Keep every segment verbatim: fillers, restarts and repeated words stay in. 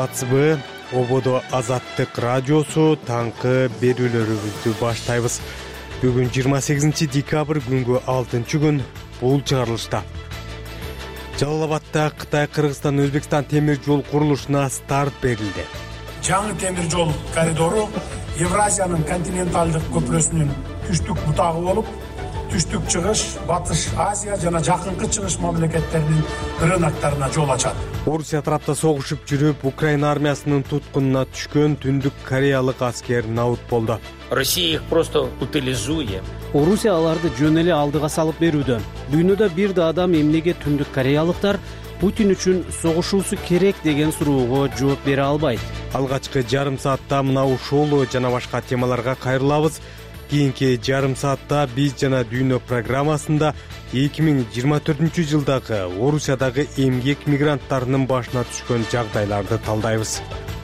саламатсызбы? Ободо Азаттык радиосу таңкы берүүлөрүбүздү баштайбыз. Бүгүн жыйырма сегизинчи декабрь күнгө алтынчы күн. Бул чыгарылышта Жалал Абадта Кытай, Кыргызстан, Өзбекстан темир жол курулушуна старт берилди. Жаңы темир жол коридору Евразиянын континенталдык көпүрөсүнүн түштүк бутагы болуп, түштүк чыгыш, батыш Азия жана жакынкы чыгыш мамлекеттеринин рыноктарына жол ачат. Орусия тарапта согушуп жүрүп, Украина армиясынын туткунуна түшкөн Түндүк Кореялык аскер набыт болду. Россия их просто утилизует. Орусия аларды жөн эле алдыга салып берүүдө. Дүйнөдө бир да адам эмнеге Түндүк Кореялыктар Путин үчүн согушуусу керек деген суроого жооп бере албайт. Алгачкы жарым саатта мына ушул жана башка темаларга кайрылабыз. Кийинки жарым саатта биз жана дүйнө программасында эки миң жыйырма төртүнчү жылдагы Орусиядагы эмгек мигранттарынын башына түшкөн жагдайларды талдайбыз.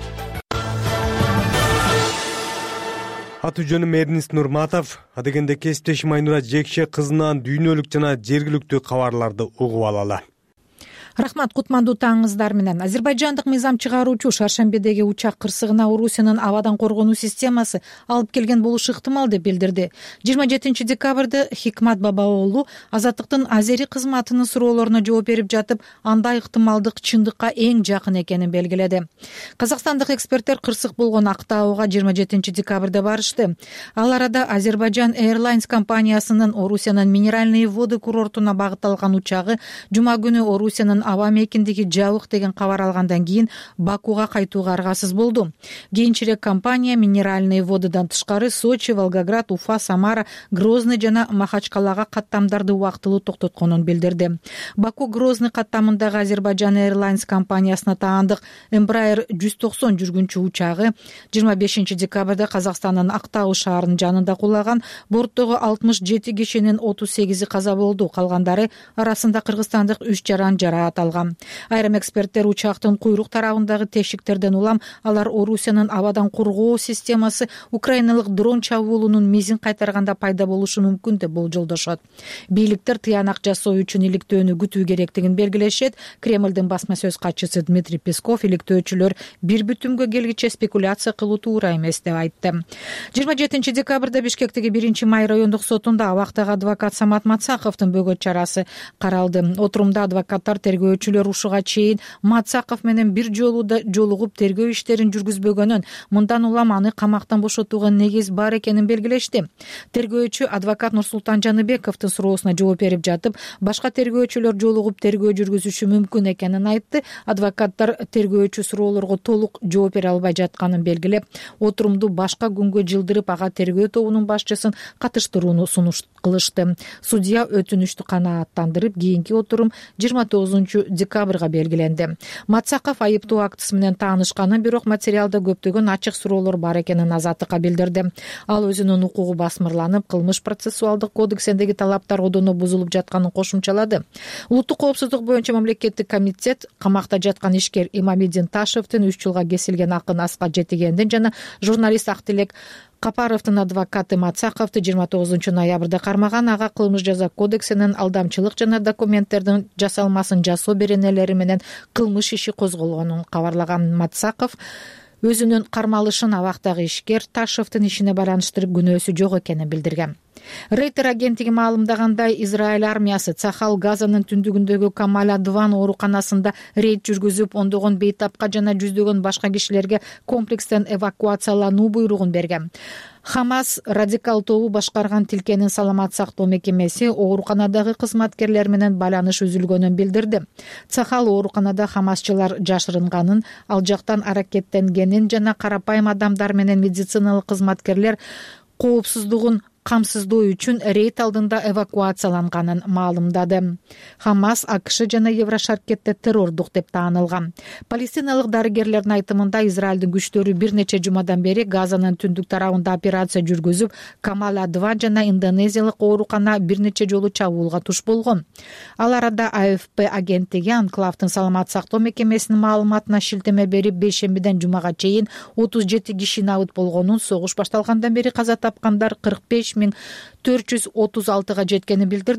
Аты жөнүм Эрнис Нурматов. Адегенде кесиптешим Айнура Жекше кызынан дүйнөлүк жана жергиликтүү кабарларды угуп алалы. Рахмат, кутмандуу таңыңыздар менен. Азербайжандык мыйзам чыгаруучу Шаршембедеги учак кырсыгына Орусиянын абадан коргонуу системасы алып келген болушу ыктымал деп билдирди. жыйырма жетинчи декабрда Хикмат Бабаоğlu Азаттыктын азери кызматынын суроолоруна жооп берип жатып, андай ыктымалдык чындыкка эң жакын экенин белгиледи. Казакстандык эксперттер кырсык болгон Актауга жыйырма жетинчи декабрда барышты. Ал арада Азербайджан Airlines компаниясынын Орусиянын минеральные воды курортуна багытталган учагы жума күнү Орусиянын аба мекиндиги жабык деген кабар алгандан кийин Бакуга кайтууга аргасыз болду. Кийинчерээк компания минеральные водыдан тышкары Сочи, Волгоград, Уфа, Самара, Грозный жана Махачкалага каттамдарды убактылуу токтотконун билдирди. Баку Грозный каттамындагы Азербайджан Airlines компаниясына таандык Embraer жүз токсон жүргүнчү учагы жыйырма бешинчи декабрда Казакстандын Актау шаарынын жанында кулаган. Борттогу алтымыш жети кишинин отуз сегизи каза болду. Калгандары арасында кыргызстандык үч жаран жараат алган. Айрым эксперттер учактын куйрук тарабындагы тешиктерден улам алар Орусиянын абадан коргоо системасы украиналык дрон чабуулунун мизин кайтарганда пайда болушу мүмкүн деп болжолдошот. Бийликтер тыянак жасоо үчүн иликтөөнү күтүү керектигин белгилешет. Кремлдин басма сөз катчысы Дмитрий Песков иликтөөчүлөр бир бүтүмгө келгиче спекуляция кылуу туура эмес деп айтты. жыйырма жетинчи декабрда Бишкектеги биринчи май райондук сотунда абактагы адвокат Самат Мацаковдун бөгөт чарасы каралды. Отурумда адвокаттар тергөөчүлөр ушуга чейин Мацаков менен бир жолу да жолугуп тергөө иштерин жүргүзбөгөнүн, мындан улам аны камактан бошотууга негиз бар экенин белгилешти. Тергөөчү адвокат Нурсултан Жаныбековдун суроосуна жооп берип жатып, башка тергөөчүлөр жолугуп тергөө жүргүзүшү мүмкүн экенин айтты. Адвокаттар тергөөчү суроолорго толук жооп бере албай жатканын белгилеп, отурумду башка күнгө жылдырып, ага тергөө тобунун башчысын катыштырууну сунуш кылышты. Судья өтүнүштү канааттандырып, кийинки отурум жыйырма тогузунчу декабрга белгиленди. Мацаков айыптоо актысы менен таанышканын, бирок материалда көптөгөн ачык суроолор бар экенин Азаттыкка билдирди. Ал өзүнүн укугу басмырланып, кылмыш процессуалдык кодексиндеги талаптар одоно бузулуп жатканын кошумчалады. Улуттук коопсуздук боюнча мамлекеттик комитет камакта жаткан ишкер Имамиддин Ташевдин үч жылга кесилген акын Аскат Жетигендин жана журналист Актилек Капаровдун адвокаты Мацаковду жыйырма тогузунчу ноябрда кармаган. Ага кылмыш жаза кодексинин алдамчылык жана документтердин жасалмасын жасоо беренелери менен кылмыш иши козголгонун кабарлаган Мацаков өзүнүн кармалышын абактагы ишкер Ташевдин ишине байланыштырып күнөөсү жок экенин билдирген. Рейтер агенттиги маалымдагандай, Израиль армиясы Цахал Газанын түндүгүндөгү Камаля-Дван ооруканасында рейд жүргүзүп, ондогон бейтапка жана жүздөгөн башка кишилерге комплекстен эвакуациялануу буйругун берген. Хамас радикал тобу башкарган тилкенин саламат сактоо мекемеси ооруканадагы кызматкерлер менен байланыш үзүлгөнүн билдирди. Цахал ооруканада хамасчылар жашырынганын, ал жактан аракеттенгенин жана карапайым адамдар менен медициналык кызматкерлер коопсуздугун камсыздоо үчүн рейд алдында эвакуацияланганын маалымдады. Хамас АКШ жана Еврошаркетте террордук деп таанылган. Палестиналык дарыгерлердин айтымында, Израилдин күчтөрү бир нече жумадан бери Газанын түндүк тарабында операция жүргүзүп, Камаля-два жана Индонезиялык оорукана бир нече жолу чабуулга туш болгон. Ал арада А Ф П агенттиги Анклавдын саламат сактоо мекемесинин маалыматына шилтеме берип, бейшембиден жумага чейин отуз жети киши набыт болгонун, согуш башталгандан бери каза тапкандар кырк беш миң төрт жүз отуз алтыга жеткенин билдирди.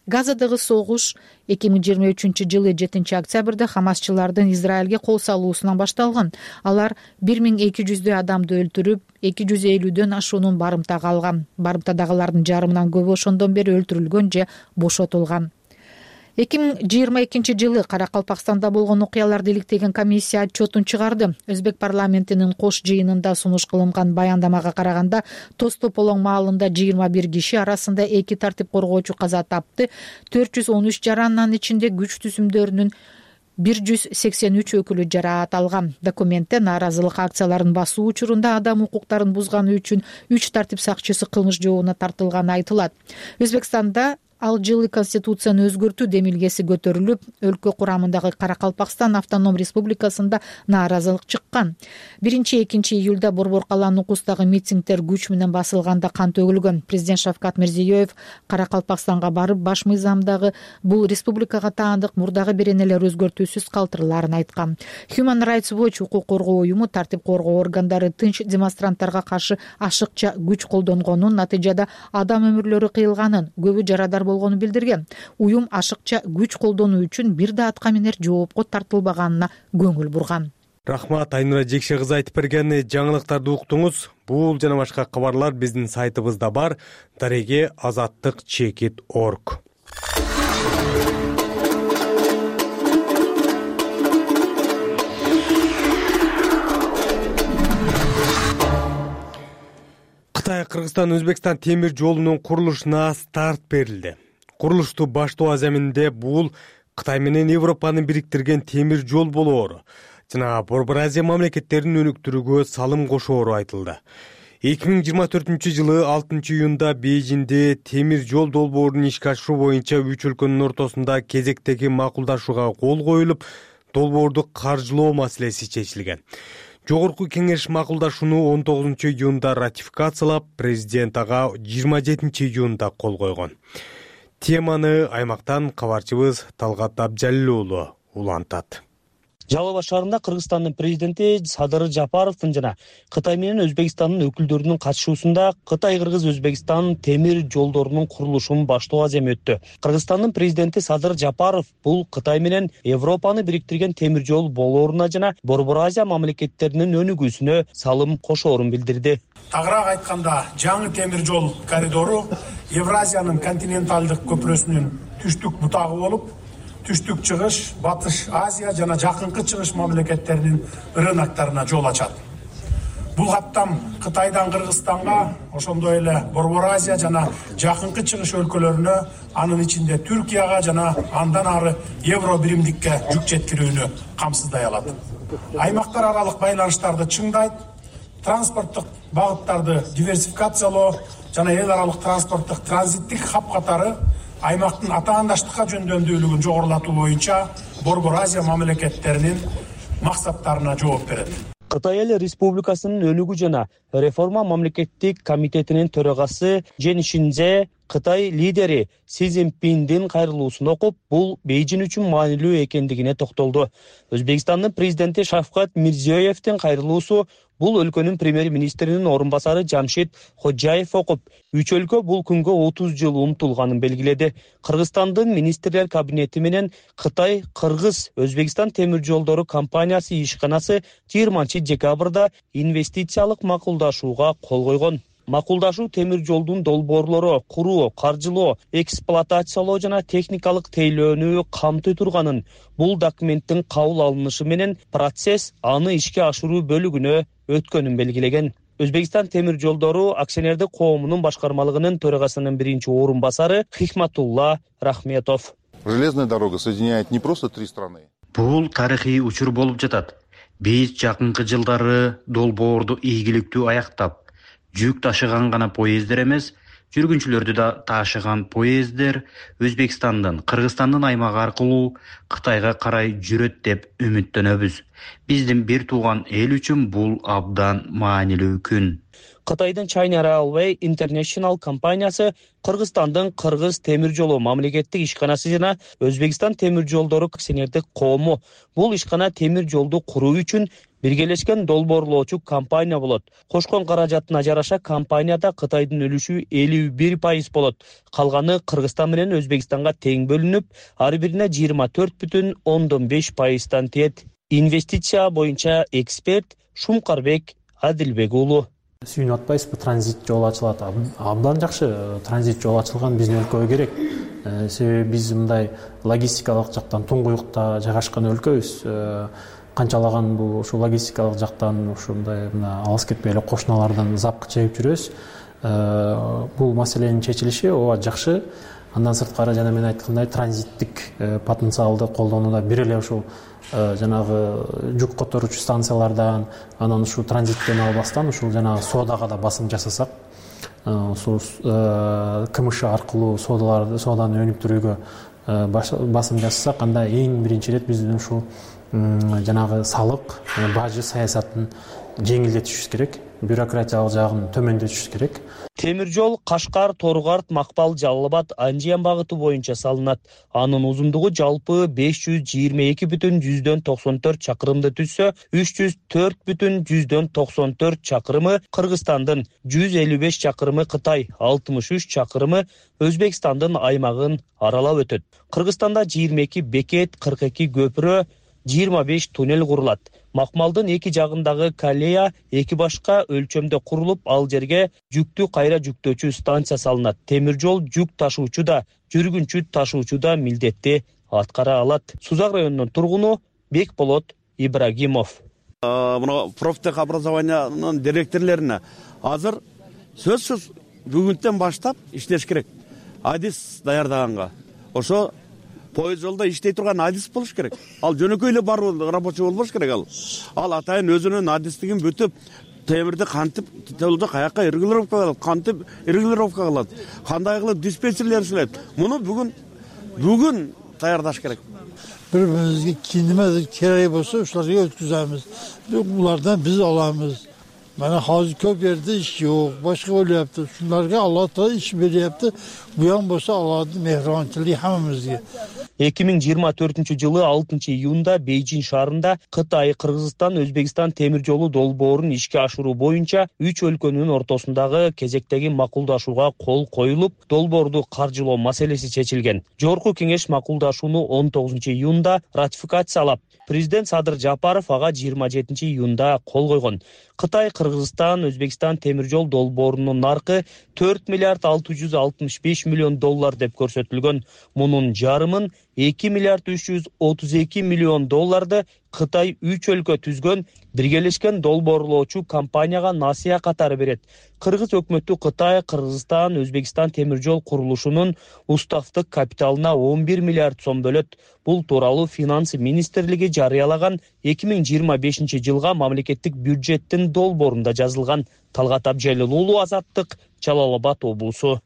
Газадагы согуш эки миң жыйырма үчүнчү жылы жетинчи октябрда хамасчылардын Израилге кол салуусунан башталган. Алар бир миң эки жүздөй адамды өлтүрүп, эки жүз элүүдөн ашуунун барымтага алган. Барымтадагылардын жарымынан көбү ошондон бери өлтүрүлгөн же бошотулган. эки миң жыйырма экинчи жылы Каракалпакстанда болгон окуяларды иликтеген комиссия отчетун чыгарды. Өзбек парламентинин кош жыйынында сунуш кылынган баяндамага караганда, Тоз Тополоң маалында жыйырма бир киши арасында эки тартип коргоочу каза тапты, төрт жүз он үч жарандын ичинде күч түзүмдөрүнүн бир жүз сексен үч өкүлү жараат алган. Документте нааразылык акцияларын басуу учурунда адам укуктарын бузганы үчүн үч тартип сакчысы кылмыш жообуна тартылганы айтылат. Өзбекстанда ал жылы конституцияны өзгөртүү демилгеси көтөрүлүп, өлкө курамындагы Каракалпакстан автоном республикасында нааразылык чыккан. биринчи экинчи июлда Борбор калаа нукустагы митингдер күч менен басылганда кан төгүлгөн. Президент Шавкат Мирзиёев Каракалпакстанга барып, баш мыйзамдагы бул республикага таандык мурдагы беренелер өзгөртүүсүз калтырылаарын айткан. Human Rights Watch укук коргоо уюму тартип коргоо органдары тынч демонстранттарга каршы ашыкча күч колдонгонун, натыйжада адам өмүрлөрү кыйылганын, көбү жарадар болгону билдирген. Уюм ашыкча күч колдонуу үчүн бир да атка минер жоопко тартылбаганына көңүл бурган. Рахмат, Айнура Жекше кызы айтып берген жаңылыктарды уктуңуз. Бул жана башка кабарлар биздин сайтыбызда бар. дареге азаттык чекит точка орг. Кытай Кыргызстан Өзбекстан темир жолунун курулушуна старт берилди. Курулушту баштоо аземинде бул Кытай менен Европаны бириктирген темир жол болоору жана Борбор Азия мамлекеттерин өнүктүрүүгө салым кошоору айтылды. эки миң жыйырма төртүнчү жылы алтынчы июнда Бейжиңде темир жол долбоорун ишке ашыруу боюнча үч өлкөнүн ортосунда кезектеги макулдашууга кол коюлуп, долбоорду каржылоо маселеси чечилген. Жогорку кеңеш макулдашууну он тогузунчу июнда ратификациялап, президент ага жыйырма жетинчи июнда кол койгон. Теманы аймактан кабарчыбыз Талгат Абжалил уулу улантат. Жалал Абад шаарында Кыргызстандын президенти Садыр Жапаровдун жана Кытай менен Өзбекстандын өкүлдөрүнүн катышуусунда Кытай-Кыргыз-Өзбекстан темир жолдорунун курулушун баштоо аземи өттү. Кыргызстандын президенти Садыр Жапаров бул Кытай менен Европаны бириктирген темир жол болооруна жана Борбор Азия мамлекеттеринин өнүгүүсүнө салым кошоорун билдирди. Тагыраак айтканда, жаңы темир жол коридору Евразиянын континенталдык көпүрөсүнүн түштүк бутагы болуп, түштүк чыгыш, батыш Азия жана жакынкы чыгыш мамлекеттеринин рыноктарына жол ачат. Бул каттам Кытайдан Кыргызстанга, ошондой эле Борбор Азия жана жакынкы чыгыш өлкөлөрүнө, анын ичинде Түркияга жана андан ары евро биримдикке жүк жеткирүүнү камсыздай алат. Аймактар аралык байланыштарды чыңдайт, транспорттук багыттарды диверсификациялоо жана эл аралык транспорттук транзиттик хаб катары аймактын атаандаштыкка жөндөмдүүлүгүн жогорулатуу боюнча Борбор Азия мамлекеттеринин максаттарына жооп берет. Кытай эл Республикасынын өнүгүү жана реформа мамлекеттик комитетинин төрагасы Жен Шинзе Кытай лидери Си Цзиньпиндин кайрылуусун окуп, бул Бейжиң үчүн маанилүү экендигине токтолду. Өзбекстандын президенти Шавкат Мирзиёевдин кайрылуусу бул өлкөнүн премьер-министринин орун басары Жамшид Ходжаев окуп, үч өлкө бул күнгө отуз жыл умтулганын белгиледи. Кыргызстандын министрлер кабинети менен Кытай Кыргыз Өзбекстан темир жолдору компаниясы ишканасы жыйырманчы декабрда инвестициялык макулдашууга кол койгон. Макулдашуу темир жолдун долбоорлору куруу, каржылоо, эксплуатациялоо жана техникалык тейлөөнү камтый турганын, бул документтин кабыл алынышы менен процесс аны ишке ашыруу бөлүгүнө өткөнүн белгилеген. Өзбекстан темир жолдору акционердик коомунун башкармалыгынын төрагасынын биринчи орун басары Хикматулла Рахметов. Железная дорога соединяет не просто три страны. Бул тарыхый учур болуп жатат. Биз жакынкы жылдары долбоорду ийгиликтүү аяктап, жүк ташыган гана поездер эмес, жүргүнчүлөрдү да ташыган поездер Өзбекстандын, Кыргызстандын аймагы аркылуу Кытайга карай жүрөт деп үмүттөнөбүз. Биздин бир тууган эл үчүн бул абдан маанилүү күн. Кытайдын China Railway International компаниясы Кыргызстандын Кыргыз темир жолу мамлекеттик ишканасы жана Өзбекстан темир жолдору акционердик коому бул ишкана темир жолду куруу үчүн биргелешкен долбоорлоочу компания болот. Кошкон каражатына жараша компанияда Кытайдын үлүшү элүү бир пайыз болот. Калганы Кыргызстан менен Өзбекстанга тең бөлүнүп, ар бирине жыйырма төрт бүтүн ондон беш пайыздан тиет. Инвестиция боюнча эксперт Шумкарбек Адилбек уулу. Сүйүнүп атпайсызбы, транзит жол ачылат. Абдан жакшы транзит жол ачылган биздин өлкөгө керек. Себеби биз мындай логистикалык жактан туңгуюкта жайгашкан өлкөбүз. Канчалаган бул ушу логистикалык жактан ушундай мына алыс кетпей эле кошуналардан запкы чегип жүрөбүз. Бул маселенин чечилиши ооба жакшы. Андан сырткары жана мен айткандай транзиттик потенциалды колдонууда бир эле ушул жанагы жүк которуучу станциялардан, анан ушул транзиттен албастан ушул жанагы соодага да басым жасасак, ушул КМШ аркылуу соодаларды, сооданы өнүктүрүүгө басым жасасак, анда эң биринчи ирет биздин ушул жанагы салык, бажы саясатын жеңилдетишибиз керек, бюрократиялык жагын төмөндөтүшүбүз керек. Темир жол Кашкар, Торгарт, Макпал, Жалал-Абад, Анжиян багыты боюнча салынат. Анын узундугу жалпы беш жүз жыйырма эки бүтүн жүздөн токсон төрт чакырымды түзсө, үч жүз төрт бүтүн жүздөн токсон төрт чакырымы Кыргызстандын, жүз элүү беш чакырымы Кытай, алтымыш үч чакырымы Өзбекстандын аймагын аралап өтөт. Кыргызстанда жыйырма эки бекет, кырк эки көпүрө, жыйырма беш туннель курулат. Макмалдын эки жагындагы колея эки башка өлчөмдө курулуп, ал жерге жүктү кайра жүктөөчү станция салынат. Темир жол жүк ташуучу да, жүргүнчү ташуучу да милдетти аткара алат. Сузак районунун тургуну Бекболот Ибрагимов. Мына профтех образованиянын директорлоруна азыр сөзсүз бүгүнтөн баштап иштеш керек. Адис даярдаганга. Ошо поезд жолда иштей турган адис болуш керек. Ал жөнөкөй эле баруу рабочий болбош керек ал. Ал атайын өзүнүн адистигин бүтүп, темирди кантип жолдо каяка регулировка кылат, кантип регулировка кылат, кандай кылып диспетчерлер иштейт. Муну бүгүн бүгүн даярдаш керек. Bir-birimizge kendimiz kereği bolsa uşları ötküzemiz. Bunlardan biz alamız. Bana hazır köp yerde iş yok. Başka öyle yaptı. Şunlarga Allah da iş beri yaptı. Bu yan bolsa Allah'ın mehribançılığı hamımızga. эки миң жыйырма төртүнчү жылы алтынчы июнда Бейжин шаарында Кытай, Кыргызстан, Өзбекстан темир жолу долбоорун ишке ашыруу боюнча үч өлкөнүн ортосундагы кезектеги макулдашууга кол коюлуп, долбоорду каржылоо маселеси чечилген. Жогорку кеңеш макулдашууну он тогузунчу июнда ратификациялап, президент Садыр Жапаров ага жыйырма жетинчи июнда кол койгон. Кытай, Кыргызстан, Өзбекстан темир жол долбоорунун наркы төрт миллиард алты жүз алтымыш беш миллион доллар деп көрсөтүлгөн. Мунун жарымын эки миллиард үч жүз отуз эки миллион долларды Кытай үч өлкө түзгөн биргелешкен долбоорлоочу компанияга насыя катары берет. Кыргыз өкмөтү Кытай, Кыргызстан, Өзбекстан темир жол курулушунун уставдык капиталына он бир миллиард сом бөлөт. Бул тууралуу Финансы министрлиги жарыялаган эки миң жыйырма бешинчи жылга мамлекеттик бюджеттин долбоорунда жазылган. Талгат Абжалил уулу, Азаттык, Жалал-Абад облусу.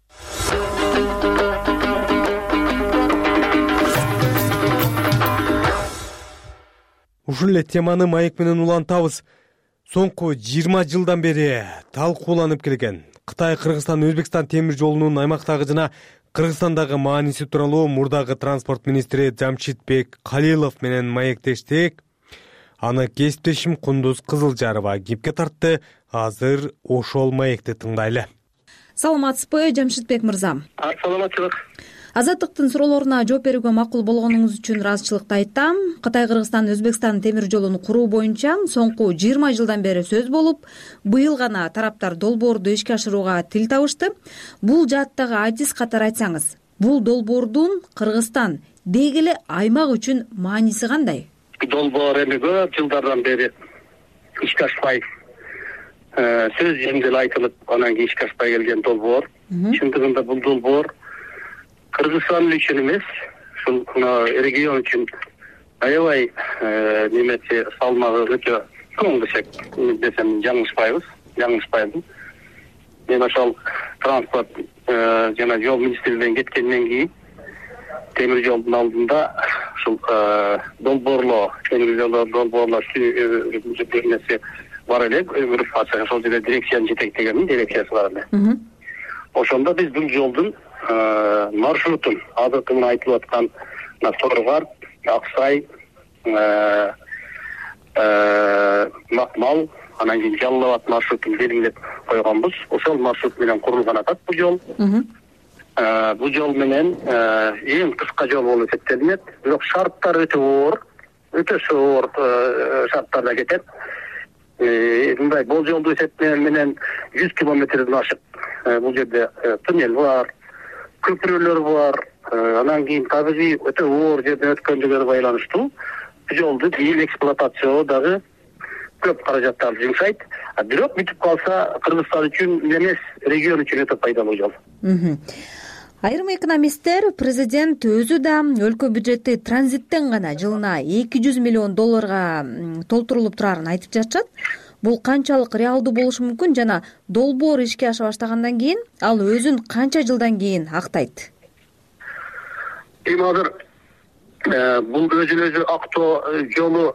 Ушул эле теманы маек менен улантабыз. Соңку жыйырма жылдан бери талкууланып келген Кытай, Кыргызстан, Өзбекстан темир жолунун аймактагы жана Кыргызстандагы мааниси тууралуу мурдагы транспорт министри Жамшитбек Калилов менен маектештик. Аны кесиптешим Кундуз Кызылжарова кепке тартты. Азыр ошол маекти тыңдайлы. Саламатсызбы, Жамшитбек мырза? Саламатчылык. Азаттыктын суроолоруна жооп берүүгө макул болгонуңуз үчүн ыраазычылыкты айтам. Кытай, Кыргызстан, Өзбекстан темир жолун куруу боюнча соңку жыйырма жылдан бери сөз болуп, быйыл гана тараптар долбоорду ишке ашырууга тил табышты. Бул жааттагы адис катары айтсаңыз, бул долбоордун Кыргызстан деги эле аймак үчүн мааниси кандай? Долбоор эми көп жылдардан бери ишке ашпай, сөз жеңил айтылып, анан кийин ишке ашпай келген долбоор. Чындыгында бул долбоор Кыргызстан үчүн эмес, ушул регион үчүн аябай немеси салмагы өтө чоң десек десем жаңылышпайбыз, жаңылышпайбыз. Мен ошол транспорт жана жол министрлигинен кеткенден кийин темир жолдун алдында ушул долбоорлоо, темир жолдор долбоорлоо нерсе бар эле группация, ошол жерде дирекцияны жетектегенмин, дирекциясы бар эле. Ошондо биз бул жолдун маршрутун азыркы мына айтылып аткан Торгар, Аксай, Макмал, анан кийин Жалал Абад маршрутун белгилеп койгонбуз. Ошол маршрут менен курулган атат бул жол. Бул жол менен эң кыска жол болуп эсептелинет. Бирок шарттар өтө оор, өтө оор шарттарда кетет. Мындай болжолдуу эсептеген менен жүз километрден ашык бул жерде туннель бар, көпүрөлөр бар. Анан кийин табигый өтө оор жерден өткөндүгүнө байланыштуу жолду кийин эксплуатациялоо дагы көп каражаттарды жумшайт. Бирок бүтүп калса Кыргызстан үчүн эмес, регион үчүн өтө пайдалуу жол. Айрым экономисттер президент өзү да өлкө бюджети транзиттен гана жылына эки жүз миллион долларга толтурулуп турарын айтып жатышат. Бул канчалык реалдуу болушу мүмкүн жана долбоор ишке аша баштагандан кийин ал өзүн канча жылдан кийин актайт? Эми азыр бул өзүн өзү актоо жолу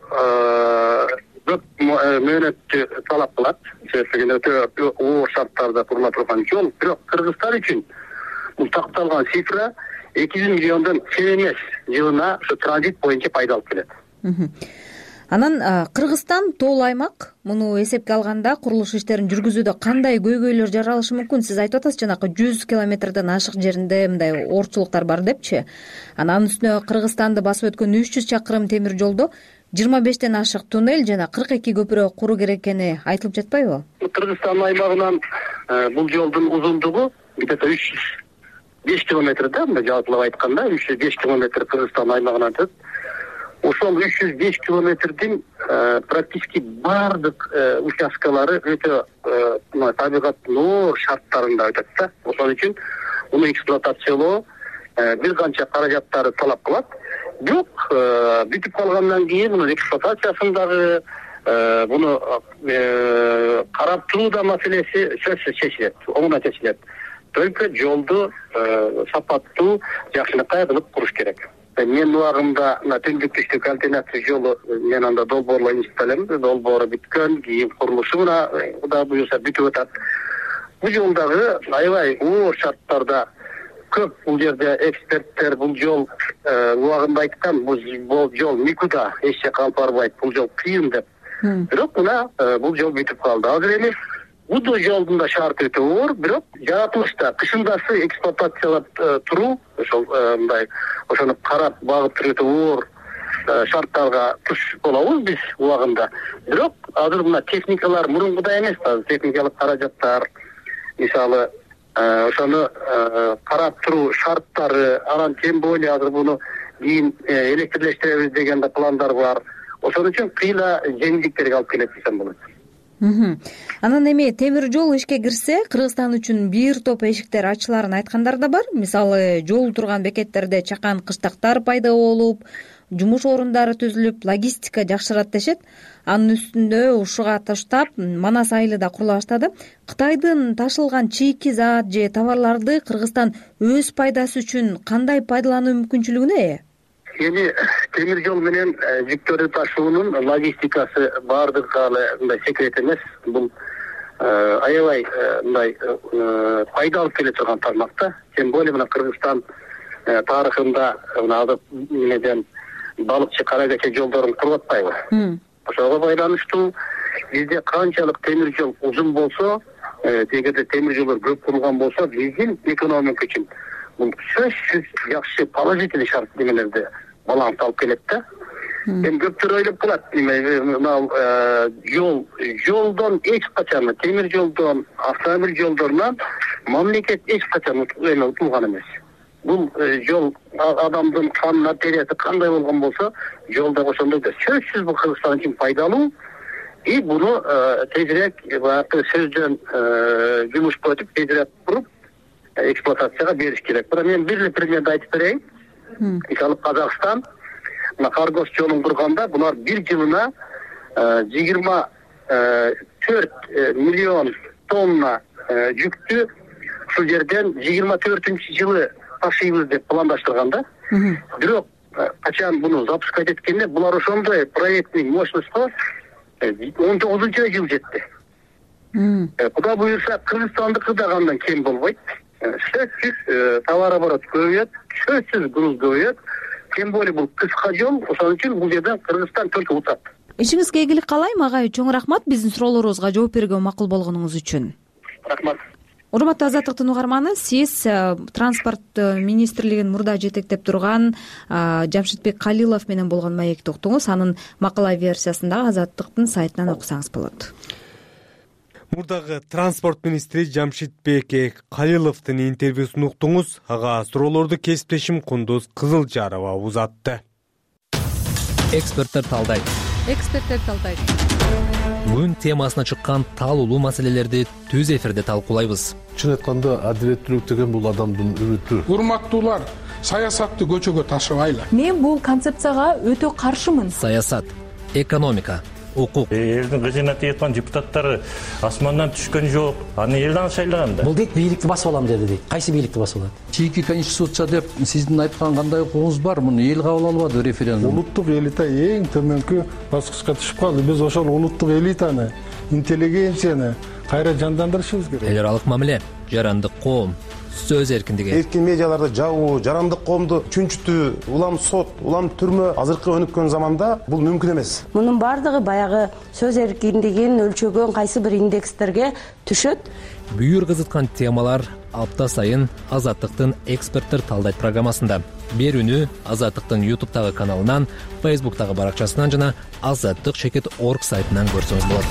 көп мөөнөттү талап кылат. Себеби өтө оор шарттарда курула турган жол. Бирок Кыргызстан үчүн бул такталган цифра эки жүз миллиондон кем эмес, жылына ушу транзит боюнча пайда алып келет. Анан Кыргызстан тоол аймак, муну эсепке алганда курулуш иштерин жүргүзүүдө кандай көйгөйлөр жаралышы мүмкүн? Сиз айтып атасыз, жанакы жүз километрден ашык жеринде мындай оорчулуктар бар депчи. Анан үстүнө Кыргызстанды басып өткөн үч жүз чакырым темир жолдо жыйырма бештен ашык туннель жана кырк эки көпүрө куруу керек экени айтылып жатпайбы? Кыргызстан аймагынан бул жолдун узундугу где-то үч жүз беш километр да, мындай жалпылап айтканда үч жүз беш километр Кыргызстан аймагынан өтөт. Ошол үч жүз беш километрдин практически бардык участкалары өтө табигаттын оор шарттарында өтөт да. Ошол үчүн муну эксплуатациялоо бир канча каражаттарды талап кылат. Бирок бүтүп калгандан кийин муну эксплуатациясын дагы муну карап туруу да маселеси сөзсүз чечилет, оңой чечилет. Только жолду сапаттуу, жакшынакай кылып куруш керек. Мен убагында түндүк түштүк альтернатив жолу мен анда долбоорлойм деп элем. Долбоору бүткөн, кийин курулушу мына Кудай буюрса бүтүп атат. Бул жолдагы аябай оор шарттарда көп бул жерде эксперттер бул жол убагында айткан, бул жол никуда эч жака алып барбайт, бул жол кыйын деп. Бирок мына бул жол бүтүп калды. Азыр эми бул жолдун да шарты өтө оор, бирок жаратылышта кышындасы эксплуатациялап туруу ошол мындай ошону карап багып туруу өтө оор шарттарга туш болобуз биз убагында. Бирок азыр мына техникалар мурункудай эмес, техникалык каражаттар, мисалы ошону карап туруу шарттары, анан тем более азыр буну кийин электрлештиребиз деген да пландар бар. Ошон үчүн кыйла жеңилдиктерге алып келет десем болот. Анан эми темир жол ишке кирсе, Кыргызстан үчүн бир топ эшиктер ачыларын айткандар да бар. Мисалы, жол турган бекеттерде чакан кыштактар пайда болуп, жумуш орундары түзүлүп, логистика жакшырат дешет. Анын үстүндө ушуга таштап Манас айылы да курула баштады. Кытайдын ташылган чийки зат же товарларды Кыргызстан өз пайдасы үчүн кандай пайдалануу мүмкүнчүлүгүнө ээ? Эми темир жол менен жүктөрдү ташуунун логистикасы бардыгы мындай секрет эмес. Бул аябай мындай пайда алып келе турган тармакта. Тем более мына Кыргызстан тарыхында мына азыр эмеден балыкчы карагача жолдорун куруп атпайбы? Ошого байланыштуу бизде канчалык темир жол узун болсо, эгерде темир жолдор көп курулган болсо, биздин экономика үчүн бул сөзсүз жакшы положительный шарт немелерди баланс алып келет да. Эми көптөр ойлоп калат, мына жол жолдон эч качан, темир жолдон, автомобиль жолдорунан мамлекет эч качан утулган эмес. Бул жол адамдын кан артериясы кандай болгон болсо, жолдо ошондой да сөзсүз бул Кыргызстан үчүн пайдалуу. И буну тезирээк баягы сөздөн жумушка өтүп, тезирээк куруп эксплуатацияга бериш керек. Бирок мен бир эле примерди айтып берейин. Мисалы Казакстан мына Каргоз жолун курганда булар бир жылына жыйырма төрт миллион тонна жүктү ушул жерден жыйырма төртүнчү жылы ташыйбыз деп пландаштырган да. Бирок качан буну запускать эткенде булар ошондой проектный мощностько он тогузунчу жыл жетти. Кудай буюрса Кыргызстандыкы да андан кем болбойт. Сөзсүз товар оборот көбөйөт, сөзсүз груз көбөйөт. Тем более бул кыска жол, ошон үчүн бул жерден Кыргызстан только утат. Ишиңизге ийгилик каалайм агай. Чоң рахмат биздин суроолорубузга жооп берүүгө макул болгонуңуз үчүн. Рахмат. Урматтуу Азаттыктын угарманы, сиз транспорт министрлигин мурда жетектеп турган Жамшитбек Калилов менен болгон маекти уктуңуз. Анын макала версиясын дагы Азаттыктын сайтынан окусаңыз болот. Мурдагы транспорт министри Жамшитбек Калиловдун интервьюсун уктуңуз. Ага суроолорду кесиптешим Кундуз Кызылжарова узатты. Эксперттер талдайт. Эксперттер талдайт. Бүгүн темасына чыккан таалуулуу маселелерди түз эфирде талкуулайбыз. Чын айтканда адилеттүүлүк деген бул адамдын үмүтү. Урматтуулар, саясатты көчөгө ташыбайлы. Мен бул концепцияга өтө каршымын. Саясат, экономика, укук. Элдин кызына тиеткан депутаттары асмандан түшкөн жок. Аны элдин шайлаган да. Бул дейт бийликти басып алам деди дейт. Кайсы бийликти басып алат? Чийки конституция деп сиздин айткан кандай укугуңуз бар? Муну эл кабыл албады референдум. Улуттук элита эң төмөнкү баскычка түшүп калды. Биз ошол улуттук элитаны, интеллигенцияны кайра жандандырышыбыз керек. Эл аралык мамиле, жарандык коом, сөз эркиндиги. Эркин медиаларды жабуу, жарандык коомду чүнчүтүү, улам сот, улам түрмө азыркы өнүккөн заманда бул мүмкүн эмес. Мунун бардыгы баягы сөз эркиндигин өлчөгөн кайсы бир индекстерге түшөт. Бүйүр кызыткан темалар апта сайын Азаттыктын эксперттер талдайт программасында. Берүүнү Азаттыктын ютубтагы каналынан, фейсбуктагы баракчасынан жана азаттык чекит точка орг сайтынан көрсөңүз болот.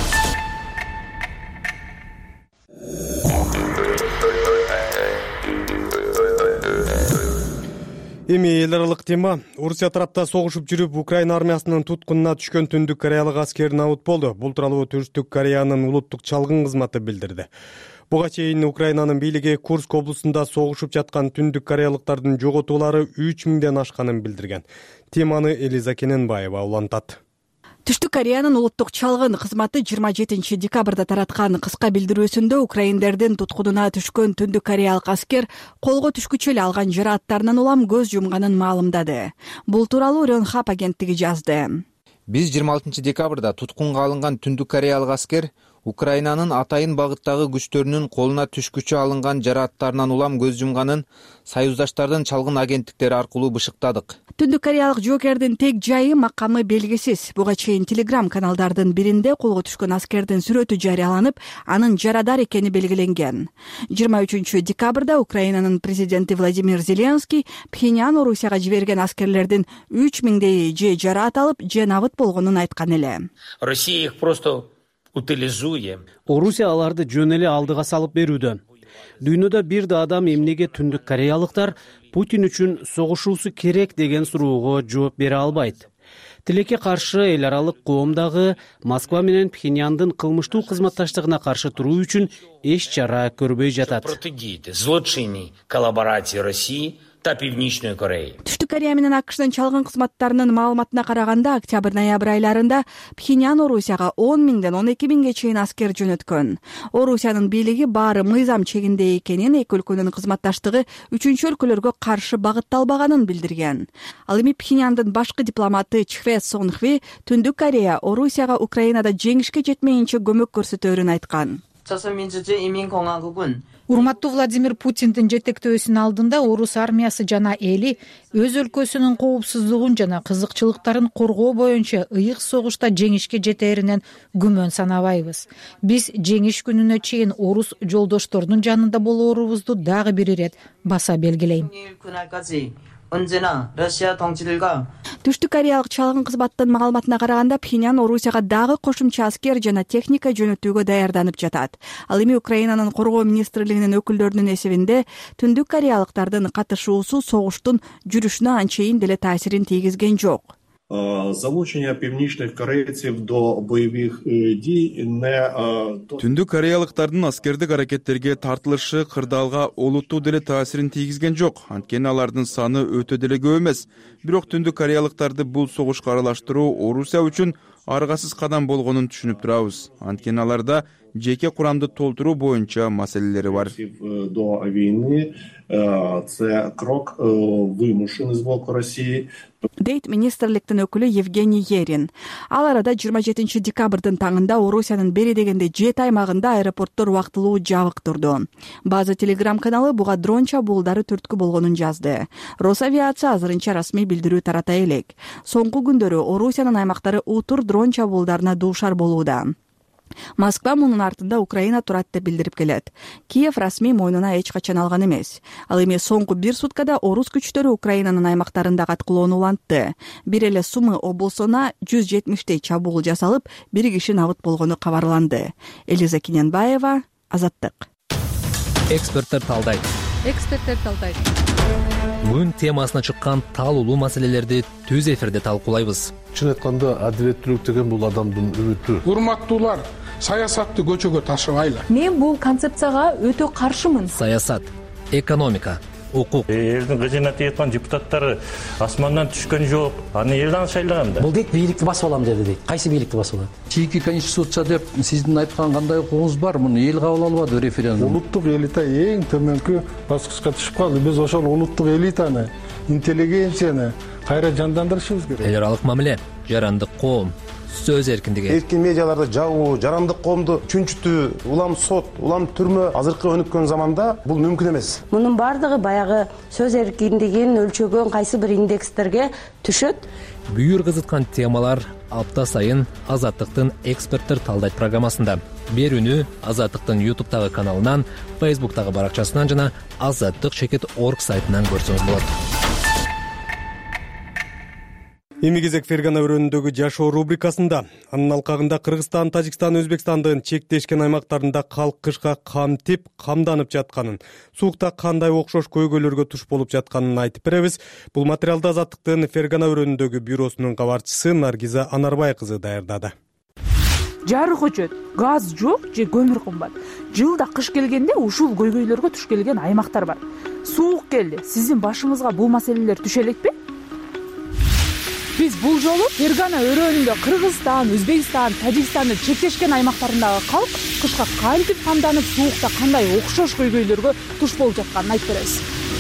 Эми эл аралык тема. Орусия тарапта согушуп жүрүп, Украина армиясынын туткунуна түшкөн Түндүк Кореялык аскер набыт болду. Бул тууралуу Түштүк Кореянын улуттук чалгын кызматы билдирди. Буга чейин Украинанын бийлиги Курск облусунда согушуп жаткан Түндүк Кореялыктардын жоготуулары үч миңден ашканын билдирген. Теманы Элиза Кененбаева улантат. Түштүк Кореянын улуттук чалгын кызматы жыйырма жетинчи декабрда тараткан кыска билдирүүсүндө украиндердин туткунуна түшкөн Түндүк Кореялык аскер колго түшкүчө эле алган жарааттарынан улам көз жумганын маалымдады. Бул тууралуу Рёнхап агенттиги жазды. Биз жыйырма алтынчы декабрда туткунга алынган Түндүк Кореялык аскер Украинанын атайын багыттагы күчтөрүнүн колуна түшкүчө алынган жарааттарынан улам көз жумганын союздаштардын чалгын агенттиктери аркылуу бышыктадык. Түндүк Кореялык жоокердин тек жайы, макамы белгисиз. Буга чейин телеграм каналдардын биринде колго түшкөн аскердин сүрөтү жарыяланып, анын жарадар экени белгиленген. жыйырма үчүнчү декабрда Украинанын президенти Владимир Зеленский Пхеньян Орусияга жиберген аскерлердин үч миңдейи же жараат алып, же набыт болгонун айткан эле. Россия их просто утилизует. Орусия аларды жөн эле алдыга салып берүүдө. Дүйнөдө бир да адам эмнеге Түндүк Кореялыктар Путин үчүн согушуусу керек деген суроого жооп бере албайт. Тилекке каршы эл аралык коом дагы Москва менен Пхеньяндын кылмыштуу кызматташтыгына каршы туруу үчүн эч чара көрбөй жатат. Протидите злочинной коллаборации России та Північної Кореї. Түштүк Корея менен АКШнын чалгын кызматтарынын маалыматына караганда, октябрь-ноябрь айларында Пхеньян Орусияга он миңден он эки миңге чейин аскер жөнөткөн. Орусиянын бийлиги баары мыйзам чегинде экенин, эки өлкөнүн кызматташтыгы үчүнчү өлкөлөргө каршы багытталбаганын билдирген. Ал эми Пхеньяндын башкы дипломаты Чхве Сонхви Түндүк Корея Орусияга Украинада жеңишке жетмейинче көмөк көрсөтөөрүн айткан. Урматтуу Владимир Путиндин жетектөөсүнүн алдында орус армиясы жана эли өз өлкөсүнүн коопсуздугун жана кызыкчылыктарын коргоо боюнча ыйык согушта жеңишке жетээринен күмөн санабайбыз. Биз жеңиш күнүнө чейин орус жолдоштордун жанында болоорубузду дагы бир ирет баса белгилейм. Түштүк Кореялык чалгын кызматтын маалыматына караганда, Пхеньян Орусияга дагы кошумча аскер жана техника жөнөтүүгө даярданып жатат. Ал эми Украинанын коргоо министрлигинин өкүлдөрүнүн эсебинде Түндүк Кореялыктардын катышуусу согуштун жүрүшүнө анчейин деле таасирин тийгизген жок. Залучення північних корейців до бойових дій не Түндүк кореялыктардын аскердик аракеттерге тартылышы кырдаалга олуттуу деле таасирин тийгизген жок. Анткени алардын саны өтө деле көп эмес. Бирок Түндүк кореялыктарды бул согушка аралаштыруу Орусия үчүн аргасыз кадам болгонун түшүнүп турабыз. Анткени аларда жеке курамды толтуруу боюнча маселелери бар. До війни це крок вимушений з боку Росії. дейт министрликтин өкүлү Евгений Ерин. Ал арада жыйырма жетинчи декабрдын таңында Орусиянын бери дегенде жети аймагында аэропорттор убактылуу жабык турду. База телеграм каналы буга дрон чабуулдары түрткү болгонун жазды. Росавиация азырынча расмий билдирүү тарата элек. Соңку күндөрү Орусиянын аймактары утур дрон чабуулдарына дуушар болууда. Москва мунун артында Украина турат деп билдирип келет. Киев расмий мойнуна эч качан алган эмес. Ал эми соңку бир суткада орус күчтөрү Украинанын аймактарында каткылоону улантты. Бир эле Сумы облусуна жүз жетимиштей чабуул жасалып, бир киши набыт болгону кабарланды. Элиза Киненбаева, Азаттык. Эксперттер талдайт. Эксперттер талдайт. Күн темасына чыккан талуулуу маселелерди түз эфирде талкуулайбыз. Чын айтканда адилеттүүлүк деген бул адамдын үмүтү. Урматтуулар, саясатты көчөгө ташыбайлы. Мен бул концепцияга өтө каршымын. Саясат, экономика, укук. Элдин кыжыйнап жаткан депутаттары асмандан түшкөн жок. Аны элден шайлаган да. Бул дейт бийликти басып алам деди дейт. Кайсы бийликти басып алат? Чийки конституция деп сиздин айткан кандай укугуңуз бар? Муну эл кабыл албады референдум. Улуттук элита эң төмөнкү баскычка түшүп калды. Биз ошол улуттук элитаны, интеллигенцияны кайра жандандырышыбыз керек. Эл аралык мамиле, жарандык коом, сөз эркиндиги. Эркин медиаларды жабуу, жарандык коомду чүнчүтүү, улам сот, улам түрмө азыркы өнүккөн заманда бул мүмкүн эмес. Мунун бардыгы баягы сөз эркиндигин өлчөгөн кайсы бир индекстерге түшөт. Бүйүр кызыткан темалар апта сайын Азаттыктын эксперттер талдайт программасында. Берүүнү Азаттыктын ютубтагы каналынан, фейсбуктагы баракчасынан жана азаттык чекит орг сайтынан көрсөңүз болот. Эми кезек Фергана өрөөнүндөгү жашоо рубрикасында. Анын алкагында Кыргызстан, Тажикстан, Өзбекстандын чектешкен аймактарында калк кышка камтип, камданып жатканын, суукта кандай окшош көйгөйлөргө туш болуп жатканын айтып беребиз. Бул материалды Азаттыктын Фергана өрөөнүндөгү бюросунун кабарчысы Наргиза Анарбай кызы даярдады. Жарык өчөт, газ жок же көмүр кымбат. Жылда кыш келгенде ушул көйгөйлөргө туш келген аймактар бар. Суук келди. Сиздин башыңызга бул маселелер түшө элекпи? Биз бул жолу Фергана өрөөнүндө Кыргызстан, Өзбекстан, Тажикстандын чектешкен аймактарындагы калк кышка кантип камданып, суукта кандай окшош көйгөйлөргө туш болуп жатканын айтып беребиз.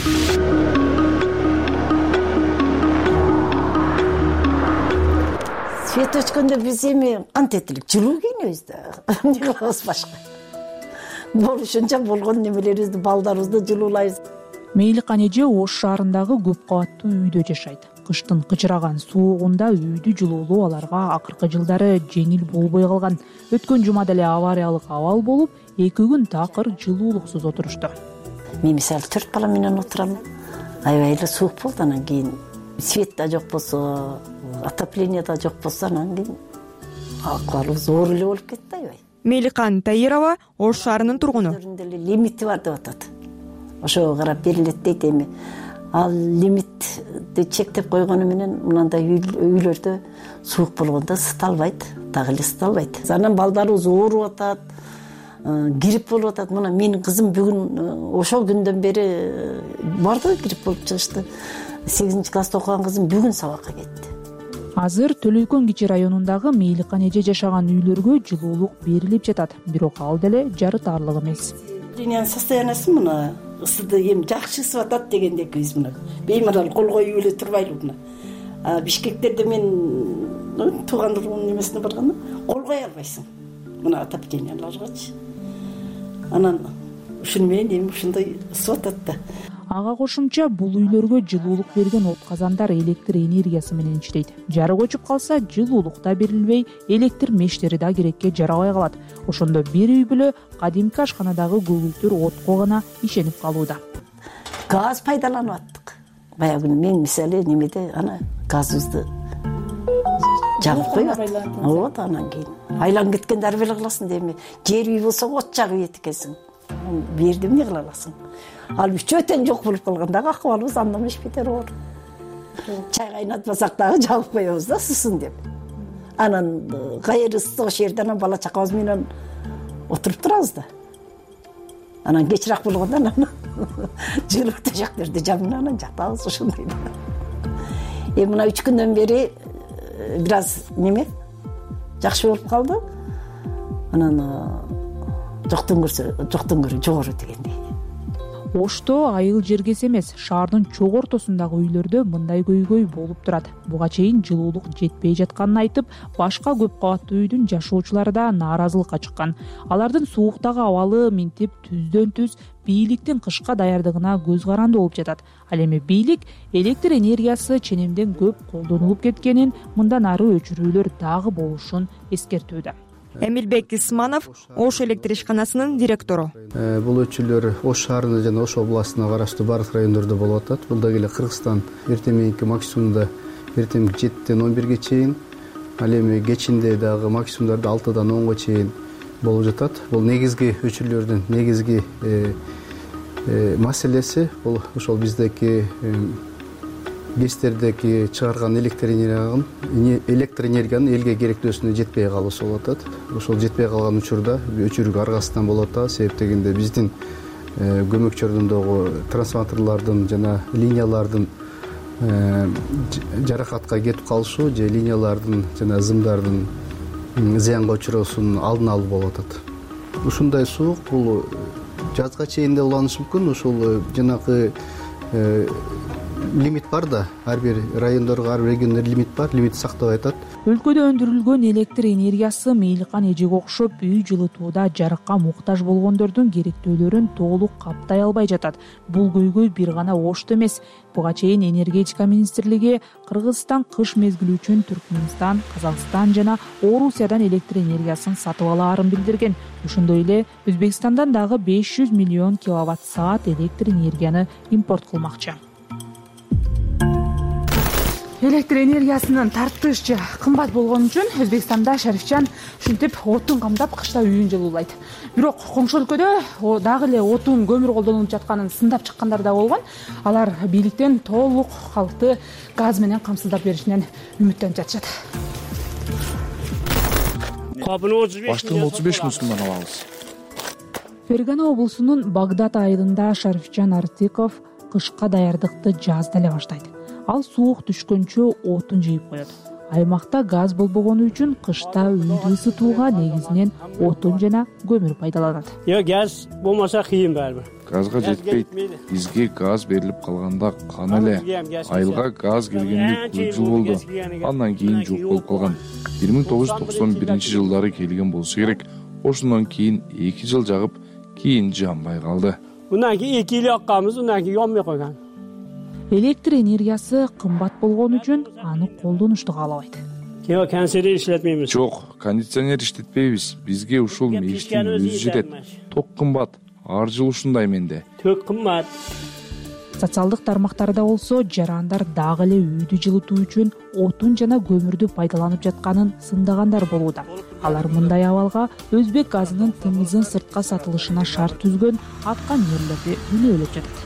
Свет өчкөндө биз эми кантип этилик жылуу кийинебиз да. Эмне кылабыз башка? Болушунча болгон немелерибизди, балдарыбызды жылуулайбыз. Мейликан эже Ош шаарындагы көп кабаттуу үйдө жашайт. Кыштын кычыраган суугунда үйдү жылуулоо аларга акыркы жылдары жеңил болбой калган. Өткөн жумада эле авариялык абал болуп, эки күн такыр жылуулуксуз отурушту. Мен мисалы төрт бала менен отурам. Аябай эле суук болду, анан кийин свет да жок болсо, отопление да жок болсо, анан кийин акыбалыбыз оор эле болуп кетти аябай. Мейликан Таирова Ош шаарынын тургуну. Лимити бар деп атат. Ошого карап берилет дейт эми. Ал лимитти чектеп койгону менен мынандай үйлөрдө суук болгондо ысыта албайт, дагы эле ысыта албайт. Анан балдарыбыз ооруп атат, грипп болуп атат. Мына менин кызым бүгүн ошол күндөн бери барды, грипп болуп чыгышты. сегизинчи класста окуган кызым бүгүн сабакка кетти. Азыр Төлөйкөн кичи районундагы Мейликан эже жашаган үйлөргө жылуулук берилип жатат, бирок ал деле жарытарлык эмес. Дүйнөнүн состояниясы мына ысыды эми жакшы ысып атат дегендеки биз мына беймарал кол коюп эле турбайлы мына. Бишкектерде мен туугандардын немесине барганда кол кое албайсың. Мына отопленияларгачы. Анан ушуну менен эми ушундай ысып атат да. Ага кошумча бул үйлөргө жылуулук берген от казандар электр энергиясы менен иштейт. Жарык өчүп калса, жылуулук да берилбей, электр мештери да керекке жарабай калат. Ошондо бир үй бүлө кадимки ашканадагы көгүлтүр отко гана ишенип калууда. Газ пайдаланып аттык. Баягы мен мисалы немеде ана газыбызды жагып коюп аттык. Вот анан кийин айланып кеткенде ар беле кыласың дейми. Жер үй болсо от жагып эткенсиң. Бу жерде эмне кыла аласың? Ал үчөтөн жок болуп калганда акыбалыбыз андан эч бетер оор. Чай кайнатпасак дагы жагып коебуз да сусын деп. Анан кайыр ысык ошол жерде анан бала чакабыз менен отуруп турабыз да. Анан кечирээк болгондо анан жылуу төшөктөрдү жамын анан жатабыз ошондой. Эми мына үч күндөн бери бир аз неме жакшы болуп калды. Анан жоктон көрсө жоктон көрө жогору дегендей. Ошто айыл жергеси эмес, шаардын чок ортосундагы үйлөрдө мындай көйгөй болуп турат. Буга чейин жылуулук жетпей жатканын айтып, башка көп кабаттуу үйдүн жашоочулары да нааразылыкка чыккан. Алардын сууктагы абалы минтип түздөн түз бийликтин кышка даярдыгына көз каранды болуп жатат. Ал эми бийлик электр энергиясы ченемден көп колдонулуп кеткенин, мындан ары өчүрүүлөр дагы болушун эскертүүдө. Эмилбек Исманов, Ош электр ишканасынын директору. Бул өчүрлөр Ош шаарында жана Ош областына караштуу бардык райондордо болуп атат. Бул дагы эле Кыргызстан эртең мененки максимумда эртең жетиден он бирге чейин, ал эми кечинде дагы максимумдарды алтыдан онго чейин болуп жатат. Бул негизги өчүрлөрдүн негизги маселеси бул ошол биздеки ГЭСтердеги чыгарган электр энергиянын электр энергиянын элге керектөөсүнө жетпей калуусу болуп атат. Ошол жетпей калган учурда өчүрүүгө аргасыздан болуп атат. Себеп дегенде биздин көмөкчөрдүндөгү трансформаторлордун жана линиялардын жаракатка кетип калышы же линиялардын жана зымдардын зыянга учуроосунун алдын алуу болуп атат. Ушундай суук бул жазга чейин да уланышы мүмкүн. Ошол жанагы лимит бар да, ар бир райондорго, ар бир региондор лимит бар, лимит сактабай атат. Өлкөдө өндүрүлгөн электр энергиясы мейликан эжеге окшоп үй жылытууда жарыкка муктаж болгондордун керектөөлөрүн толук каптай албай жатат. Бул көйгөй бир гана Ошто эмес. Буга чейин энергетика министрлиги Кыргызстан кыш мезгили үчүн Түркмөнстан, Казакстан жана Орусиядан электр энергиясын сатып алаарын билдирген. Ошондой эле Өзбекстандан дагы беш жүз миллион киловатт саат электр энергияны импорт кылмакчы. Электр энергиясынын тарттышы кымбат болгон үчүн Өзбекстанда Шарифжан ушинтип отун камдап кышта үйүн жылуулайт. Бирок коңшу өлкөдө дагы эле отун, көмүр колдонулуп жатканын сындап чыккандар да болгон. Алар бийликтен толук калкты газ менен камсыздап беришинен үмүттөнүп жатышат. Баштыгын отуз беш миң сомдон алабыз. Фергана облусунун Багдад айылында Шарифжан Артыков кышка даярдыкты жазда эле баштайт. Ал суук түшкөнчө отун жыйып коет. Аймакта газ болбогону үчүн кышта үйдү ысытууга негизинен отун жана көмүр пайдаланат. Yo газ болмаса кыйын баары. Газга жетпейт. Бизге газ берилип калганда кана эле. Айылга газ келгенде көп жыл болду. Андан кийин жок болуп калган. бир миң тогуз жүз токсон биринчи жылдары келген болсо керек. Ошондон кийин эки жыл жагып, кийин жанбай калды. Мындан кийин эки жыл акканбыз, мындан кийин жанбай койгон. Электр энергиясы кымбат болгон үчүн аны колдонушту каалабайт. Жок, кондиционер иштетпейбиз. Жок, кондиционер иштетпейбиз. Бизге ушул мештин өзү жетет. Ток кымбат. Ар жыл ушундай менде. Ток кымбат. Социалдык тармактарда болсо жарандар дагы эле үйдү жылытуу үчүн отун жана көмүрдү пайдаланып жатканын сындагандар болууда. Алар мындай абалга өзбек газынын тымызын сыртка сатылышына шарт түзгөн аккамерлерди күнөөлөп жатат.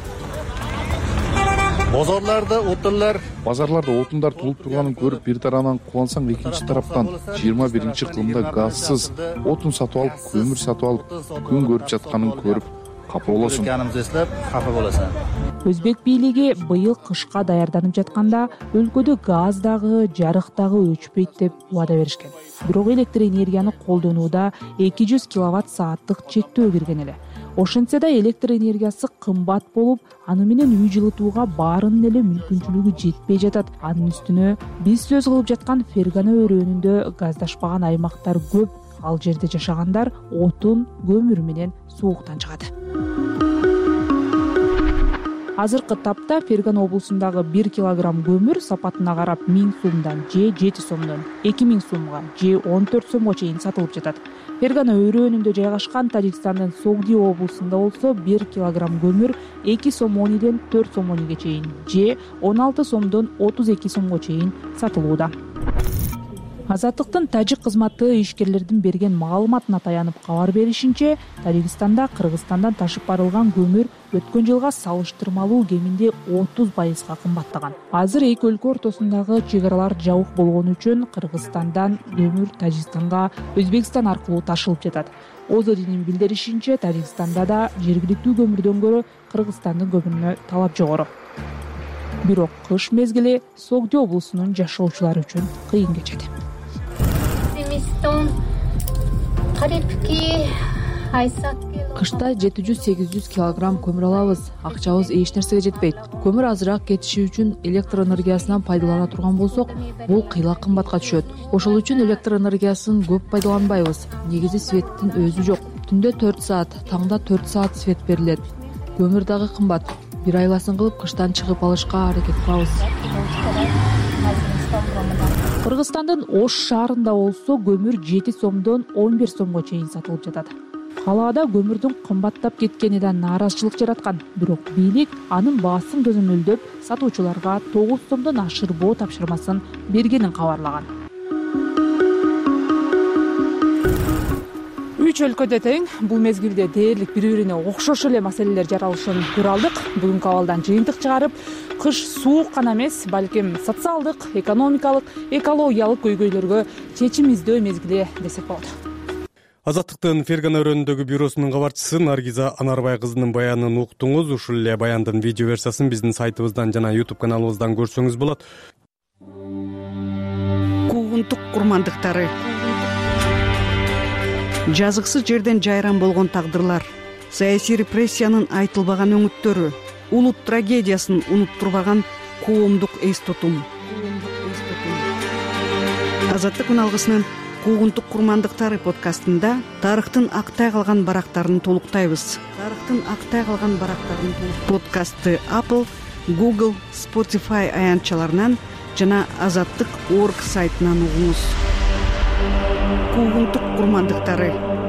Базарларда отундар, базарларда отундар тулуп турганын көрүп бир тарабынан кубансаң, экинчи тараптан жыйырма биринчи кылымда газсыз отун сатып алып, көмүр сатып алып, күн көрүп жатканын көрүп капа болосуң. Өзбек бийлиги быйыл кышка даярданып жатканда өлкөдө газ дагы, жарык дагы өчпөйт деп убада беришкен. Бирок электр энергияны колдонууда эки жүз киловатт сааттык чектөө кирген эле. Ошентсе да электр энергиясы кымбат болуп, аны менен үй жылытууга баарынын эле мүмкүнчүлүгү жетпей жатат. Анын үстүнө биз сөз кылып жаткан Фергана өрөөнүндө газдашпаган аймактар көп. Ал жерде жашагандар отун, көмүр менен сууктан чыгат. Азыркы тапта Фергана облусундагы бир килограмм көмүр сапатына карап миң сомдон же жети сомдон эки миң сомго же он төрт сомго чейин сатылып жатат. Фергана өрөөнүндө жайгашкан Тажикстандын Согди облусунда болсо бир килограмм көмүр эки сом он ийден төрт сом он ийге чейин же он алты сомдон отуз эки сомго чейин сатылууда. Азаттыктын тажик кызматы ишкерлердин берген маалыматына таянып кабар беришинче, Тажикстанда Кыргызстандан ташып барылган көмүр өткөн жылга салыштырмалуу кеминде отуз пайызга кымбаттаган. Азыр эки өлкө ортосундагы чек аралар жабык болгон үчүн Кыргызстандан көмүр Тажикстанга Өзбекстан аркылуу ташылып жатат. Озодинин билдиришинче, Тажикстанда да жергиликтүү көмүрдөн көрө Кыргызстандын көмүрүнө талап жогору. Бирок кыш мезгили Согди облусунун жашоочулары үчүн кыйын кечет. Карибки кышта жети жүз сегиз жүз килограмм көмүр алабыз. Акчабыз эч нерсеге жетпейт. Көмүр азыраак кетиши үчүн электр энергиясынан пайдалана турган болсок, бул кыйла кымбатка түшөт. Ошол үчүн электр энергиясын көп пайдаланбайбыз. Негизи светтин өзү жок. Түндө төрт саат, таңда төрт саат свет берилет. Көмүр дагы кымбат. Бир айласын кылып кыштан чыгып алышка аракет кылабыз. Кыргызстандын Ош шаарында болсо көмүр жети сомдон он бир сомго чейин сатылып жатат. Калаада көмүрдүн кымбаттап кеткенинен нааразычылык жараткан. Бирок бийлик анын баасын көзөмөлдөп, сатуучуларга тогуз сомдон ашырбоо тапшырмасын бергенин кабарлаган. Үч өлкөдө тең бул мезгилде дээрлик бири-бирине окшош эле маселелер жаралышын көрө алдык. Бүгүнкү абалдан жыйынтык чыгарып, кыш суук гана эмес, балким социалдык, экономикалык, экологиялык көйгөйлөргө чечим издөө мезгили десек болот. Азаттыктын Фергана өрөөнүндөгү бюросунун кабарчысы Наргиза Анарбай кызынын баянын уктуңуз. Ушул эле баяндын видео версиясын биздин сайтыбыздан жана YouTube каналыбыздан көрсөңүз болот. Куугунтук курмандыктары. Жазыксыз жерден жайран болгон тагдырлар, саясий репрессиянын айтылбаган өңүттөрү, улут трагедиясын унуттурбаган коомдук эс тутум. Азаттык үналгысынын Куугунтук курмандыктары подкастында тарыхтын актай калган барактарын толуктайбыз. Тарыхтын актай калган барактарын подкастты Apple, Google, Spotify аянтчаларынан жана азаттык точка орг сайтынан угуңуз. Куугунтук курмандыктары.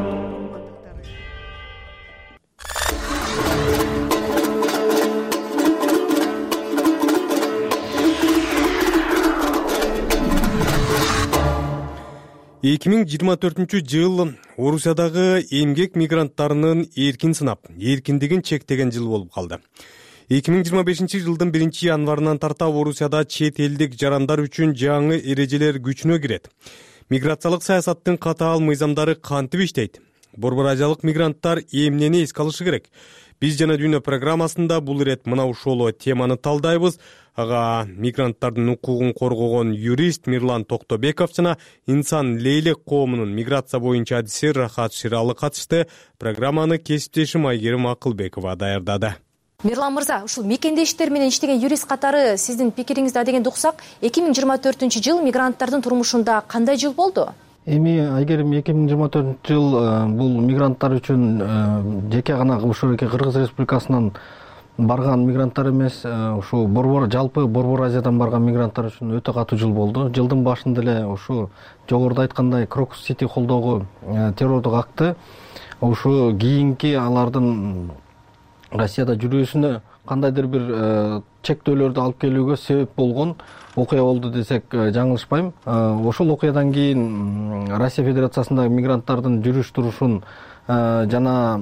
эки миң жыйырма төртүнчү жыл Орусиядагы эмгек мигранттарынын эркин сынап, эркиндигин чектеген жыл болуп калды. эки миң жыйырма бешинчи жылдын биринчи январынан тарта Орусияда чет элдик жарандар үчүн жаңы эрежелер күчүнө кирет. Миграциялык саясаттын катаал мыйзамдары кантип иштейт? Борбор Азиялык мигранттар эмнени эске алышы керек? Биз жана дүйнө программасында бул ирет мына ушул теманы талдайбыз. Ага мигранттардын укугун коргогон юрист Мирлан Токтобеков жана инсан лейлек коомунун миграция боюнча адиси Рахат Ширалы катышты. Программаны кесиптешим Айгерим Акылбекова даярдады. Мирлан мырза, ушул мекендештер менен иштеген юрист катары сиздин пикириңизде дегенди уксак, эки миң жыйырма төртүнчү жыл мигранттардын турмушунда кандай жыл болду? Эми Айгерим эки миң жыйырма төртүнчү жыл бул мигранттар үчүн жеке гана ушул Кыргыз Республикасынан барган мигранттар эмес, ушу борбор жалпы Борбор Азиядан барган мигранттар үчүн өтө катуу жыл болду. Жылдын башында эле ушу жогоруда айткандай Крокус Сити колдогу террордук акты ушу кийинки алардын Россияда жүрүүсүнө кандайдыр бир чектөөлөрдү алып келүүгө себеп болгон окуя болду десек жаңылышпайм. Ошол окуядан кийин Россия Федерациясындагы мигранттардын жүрүш турушун жана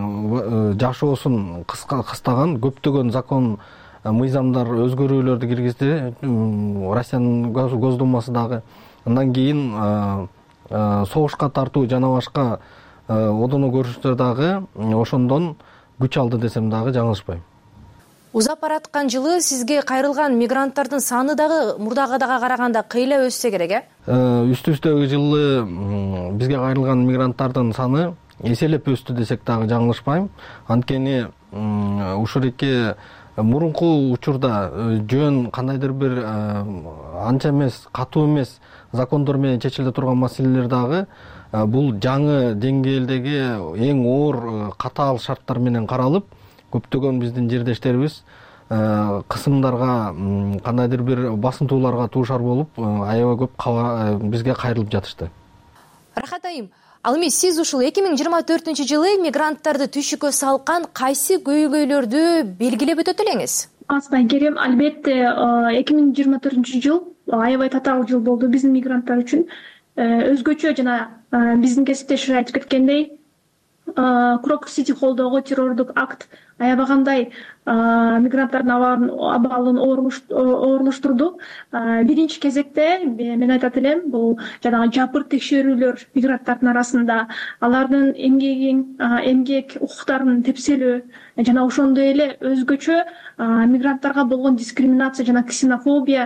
жашоосун кыстаган көптөгөн закон мыйзамдар өзгөрүүлөрдү киргизди. Россиянын Госдумасы дагы андан кийин согушка тартуу жана башка одоно көрүнүштөр дагы ошондон күч алды десем дагы жаңылышпайм. Узап бараткан жылы сизге кайрылган мигранттардын саны дагы мурдагыга караганда кыйла өссө керек, э? Үстү-үстөгү жылы бизге кайрылган мигранттардын саны эселеп өстү десек дагы жаңылышпайм. Анткени ушуреке мурунку учурда жөн кандайдыр бир анча эмес, катуу эмес закондор менен чечиле турган маселелер дагы бул жаңы деңгээлдеги эң оор катаал шарттар менен каралып, көптөгөн биздин жердештерибиз кысымдарга, кандайдыр бир басынтууларга туушар болуп, аябай көп бизге кайрылып жатышты. Рахат айым, ал эми сиз ушул эки миң жыйырма төртүнчү жылы мигранттарды түйшүккө салкан кайсы көйгөйлөрдү белгилеп өтөт элеңиз? Айгерим, албетте эки миң жыйырма төртүнчү жыл аябай татаал жыл болду биздин мигранттар үчүн. Өзгөчө жана биздин кесиптешер айтып кеткендей, Крокус Сити колдогу террордук акт аябагандай мигранттардын абалын оорлоштурду. Биринчи кезекте мен айтат элем, бул жанагы жапыр текшерүүлөр мигранттардын арасында, алардын эмгегин, эмгек укуктарын тепселөө жана ошондой эле өзгөчө мигранттарга болгон дискриминация жана ксенофобия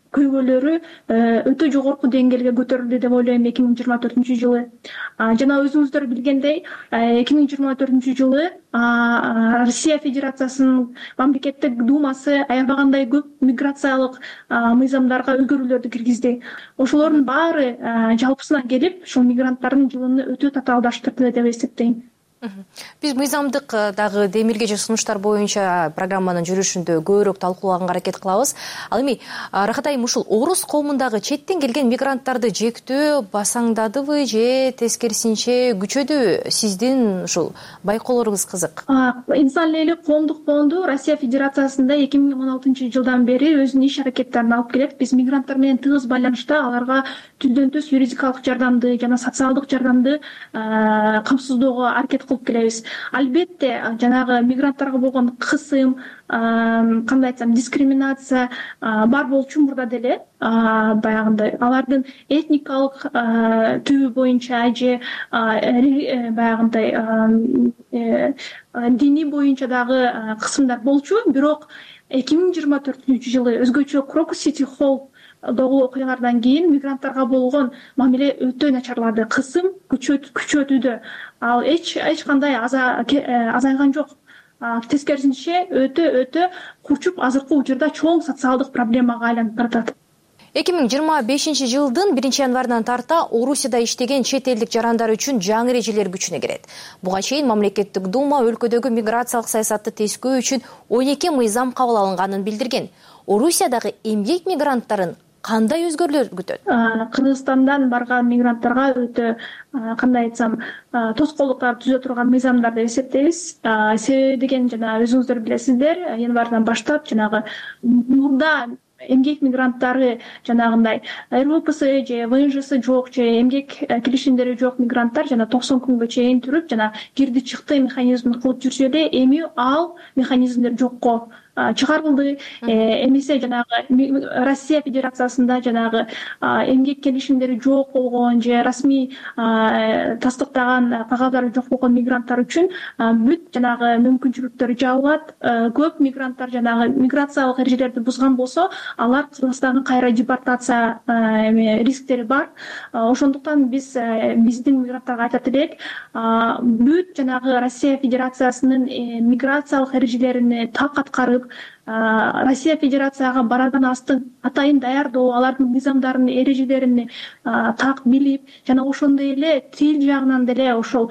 көйгөйлөрү өтө жогорку деңгээлге көтөрүлдү деп ойлойм эки миң жыйырма төртүнчү жылы. Жана өзүңүздөр билгендей эки миң жыйырма төртүнчү жылы Россия Федерациясынын мамлекеттик думасы аябагандай көп миграциялык мыйзамдарга өзгөрүүлөрдү киргизди. Ошолордун баары жалпысынан келип ушул мигранттардын жылын өтө татаалдаштырды деп эсептейм. Биз мыйзамдык дагы демилге же сунуштар боюнча программанын жүрүшүндө көбүрөөк талкуулаганга аракет кылабыз. Ал эми Рахат айым, ушул орус коомундагы четтен келген мигранттарды жектөө басаңдадыбы же тескерисинче күчөдүбү? Сиздин ушул байкоолоруңуз кызык. Инсан эле коомдук фонду Россия Федерациясында эки миң он алтынчы жылдан бери өзүнүн иш аракеттерин алып келет. Биз мигранттар менен тыгыз байланышта аларга түздөн түз юридикалык жардамды жана социалдык жардамды камсыздоого аракет кылып келебиз. Албетте жанагы мигранттарга болгон кысым, кандай айтсам, дискриминация бар болчу мурда деле. Баягындай алардын этникалык түбү боюнча же баягындай диний боюнча дагы кысымдар болчу. Бирок эки миң жыйырма төртүнчү жылы өзгөчө Крокус Сити Холл догу окуялардан кийин мигранттарга болгон мамиле өтө начарлады. Кысым күчөтүүдө. Ал эч эч кандай азайган жок. Тескерисинче өтө өтө курчуп азыркы учурда чоң социалдык проблемага айланып баратат. эки миң жыйырма бешинчи жылдын биринчи январынан тарта Орусияда иштеген чет элдик жарандар үчүн жаңы эрежелер күчүнө кирет. Буга чейин мамлекеттик дума өлкөдөгү миграциялык саясатты тескөө үчүн он эки мыйзам кабыл алынганын билдирген. Орусиядагы эмгек мигранттарын кандай өзгөрүүлөр күтөт? Кыргызстандан барган мигранттарга өтө, кандай айтсам, тоскоолдуктар түзө турган мыйзамдар деп эсептейбиз. Себеби деген жана өзүңүздөр билесиздер, январдан баштап жанагы мурда эмгек мигранттары жанагындай эр вэ пэ эс же вэ эн жэ эс жок же эмгек келишимдери жок мигранттар жана токсон күнгө чейин туруп жана кирди чыкты механизмин кылып жүрсө эле эми ал механизмдер жокко чыгарылды. Эмесе жанагы Россия Федерациясында жанагы эмгек келишимдери жок болгон же расмий тастыктаган кагаздары жок болгон мигранттар үчүн бүт жанагы мүмкүнчүлүктөрү жабылат. Көп мигранттар жанагы миграциялык эрежелерди бузган болсо, алар Кыргызстанга кайра депортация рисктери бар. Ошондуктан биз биздин мигранттарга айтат элек, бүт жанагы Россия Федерациясынын миграциялык эрежелерин так аткарып, Россия Федерацияга барадан астын атайын даярдоо, алардын мыйзамдарын, эрежелерин так билип, жана ошондой эле тил жагынан деле ошол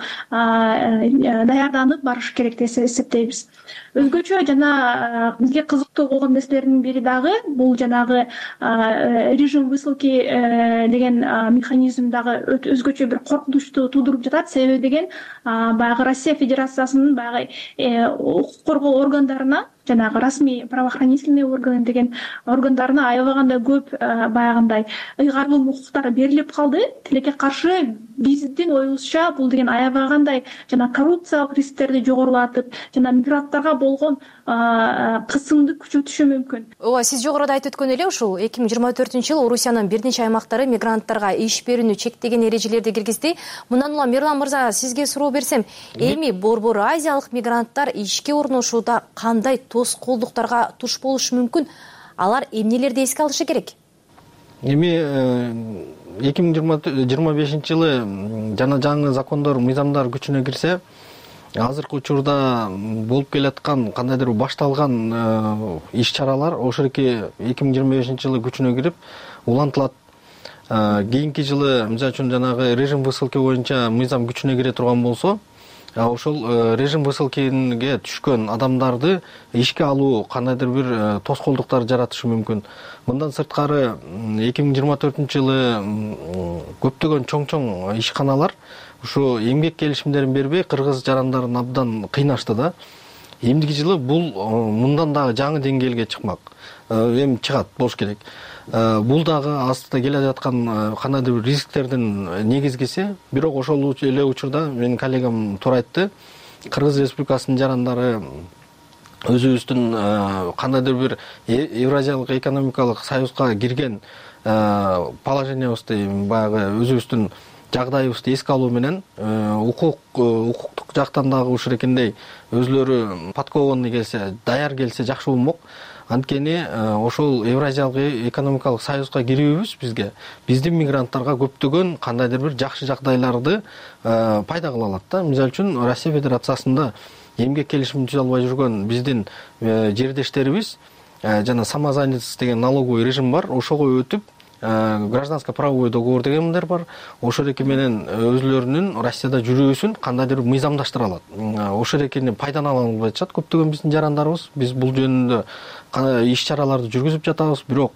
даярданып барыш керек деп эсептейбиз. Өзгөчө жана бизге кызыктуу болгон нерселердин бири дагы бул жанагы режим высылки деген механизм дагы өзгөчө бир коркунучту туудуруп жатат. Себеби деген баягы Россия Федерациясынын баягы укук коргоо органдарына, жанагы расмий правоохранительный орган деген органдарына аябагандай көп баягындай ыйгарым укуктар берилип калды. Тилекке каршы биздин оюбузча бул деген аябагандай жана коррупциялык рисктерди жогорулатып, жана мигранттарга болгон кысымды күчөтүшү мүмкүн. Ооба, сиз жогоруда айтып өткөн эле ушул эки миң жыйырма төртүнчү жылы Орусиянын бир нече аймактары мигранттарга иш берүүнү чектеген эрежелерди киргизди. Мындан улам Мирлан мырза, сизге суроо берсем, эми борбор азиялык мигранттар ишке орношууда кандай тоскоолдуктарга туш болушу мүмкүн? Алар эмнелерди эске алышы керек? Эми эки миң жыйырма бешинчи жылы жана жаңы закондор, мыйзамдар күчүнө кирсе, азыркы учурда болуп келаткан кандайдыр башталган иш-чаралар ошоки эки миң жыйырма бешинчи жылы күчүнө кирип улантылат. Кийинки жылы, мисалы үчүн жанагы режим высылки боюнча мыйзам күчүнө кире турган болсо, ошол режим высылкиге түшкөн адамдарды ишке алуу кандайдыр бир тоскоолдуктар жаратышы мүмкүн. Мындан сырткары эки миң жыйырма төртүнчү жылы көптөгөн чоң-чоң ишканалар ушу эмгек келишимдерин бербей кыргыз жарандарын абдан кыйнашты да. Эмдиги жылы бул мындан дагы жаңы деңгээлге чыкмак. Эми чыгат болуш керек. Бул дагы астында келе жаткан кандайдыр бир рисктердин негизгиси. Бирок ошол эле учурда менин коллегам туура айтты. Кыргыз Республикасынын жарандары өзүбүздүн кандайдыр бир Евразиялык экономикалык союзга кирген положениябызды баягы өзүбүздүн жагдайыбызды эске алуу менен укук укуктук жактан дагы ушул эркиндей өзлөрү подкованный келсе, даяр келсе жакшы болмок. Анткени ошол Евразиялык экономикалык союзга кирүүбүз бизге биздин мигранттарга көптөгөн кандайдыр бир жакшы жагдайларды пайда кыла алат да. Мисалы үчүн Россия Федерациясында эмгек келишимин түзө албай жүргөн биздин жердештерибиз жана самозанятость деген налоговый режим бар, ошого өтүп гражданско правовой договор дегендер бар. Ошол эки менен өзлөрүнүн Россияда жүрүүсүн кандайдыр бир мыйзамдаштыра алат. Ошол экини пайдалана албай жатышат көптөгөн биздин жарандарыбыз. Биз бул жөнүндө иш чараларды жүргүзүп жатабыз, бирок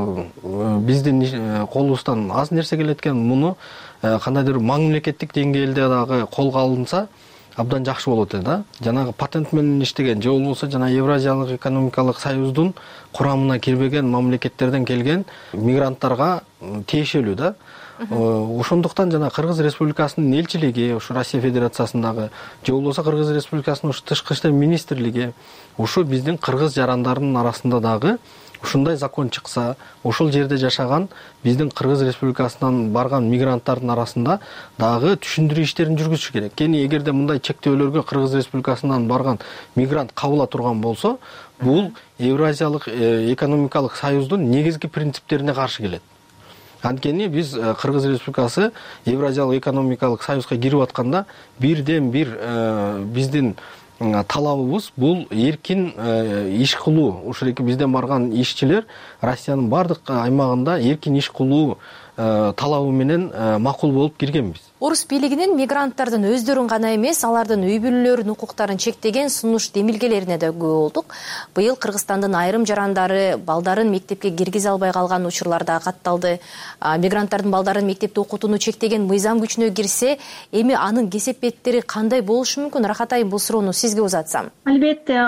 биздин колубуздан аз нерсе келет экен. Муну кандайдыр мамлекеттик деңгээлде дагы колго алынса абдан жакшы болот эле да. Жанагы патент менен иштеген же болбосо жана Евразиялык экономикалык союздун курамына кирбеген мамлекеттерден келген мигранттарга тиешелүү да. Ошондуктан жана Кыргыз Республикасынын элчилиги, ушу Россия Федерациясындагы же болбосо Кыргыз Республикасынын ушу тышкы иштер министрлиги, ушу биздин кыргыз жарандарынын арасында дагы ушундай закон чыкса, ошол жерде жашаган биздин Кыргыз Республикасынан барган мигранттардын арасында дагы түшүндүрүү иштерин жүргүзүш керек. Кени эгерде мындай чектөөлөргө Кыргыз Республикасынан барган мигрант кабыла турган болсо, бул Евразиялык экономикалык союздун негизги принциптерине каршы келет. Анткени биз Кыргыз Республикасы Евразиялык экономикалык союзга кирип атканда бирден бир биздин талабыбыз бул эркин иш кылуу. Ушул эки бизден барган ишчилер Россиянын бардык аймагында эркин иш кылуу талабы менен макул болуп киргенбиз. Орус бийлигинин мигранттардын өздөрүн гана эмес, алардын үй бүлөлөрүнүн укуктарын чектеген сунуш демилгелерине да күбө болдук. Быйыл Кыргызстандын айрым жарандары балдарын мектепке киргизе албай калган учурлар да катталды. Мигранттардын балдарын мектепте окутууну чектеген мыйзам күчүнө кирсе, эми анын кесепеттери кандай болушу мүмкүн? Рахат айым, бул суроону сизге узатсам. Албетте,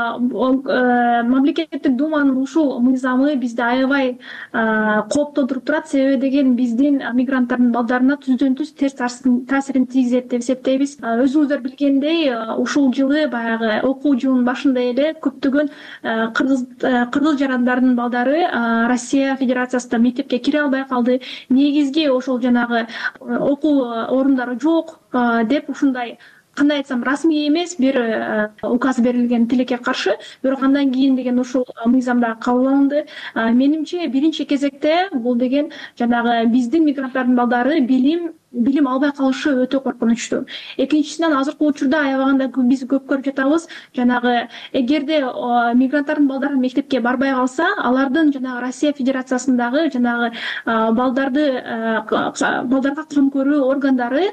мамлекеттик думанын ушул мыйзамы бизди аябай кооптондуруп турат. Себеби деген биздин мигранттардын балдарына түздөн түз терс таасирин тийгизет деп эсептейбиз. Өзүңүздөр билгендей, ушул жылы баягы окуу жылынын башында эле көптөгөн кыргыз кыргыз жарандарынын балдары Россия Федерациясында мектепке кире албай калды. Негизги ошол жанагы окуу орундары жок деп ушундай, кандай айтсам, расмий эмес бир указ берилген тилекке каршы, бирок андан кийин деген ушул мыйзамда кабыл алынды. Менимче биринчи кезекте бул деген жанагы биздин мигранттардын балдары билим билим албай калышы өтө коркунучтуу. Экинчисинен азыркы учурда аябаганда биз көп көрүп жатабыз, жанагы эгерде мигранттардын балдары мектепке барбай калса, алардын жанагы Россия Федерациясындагы жанагы балдарды балдарга кам көрүү органдары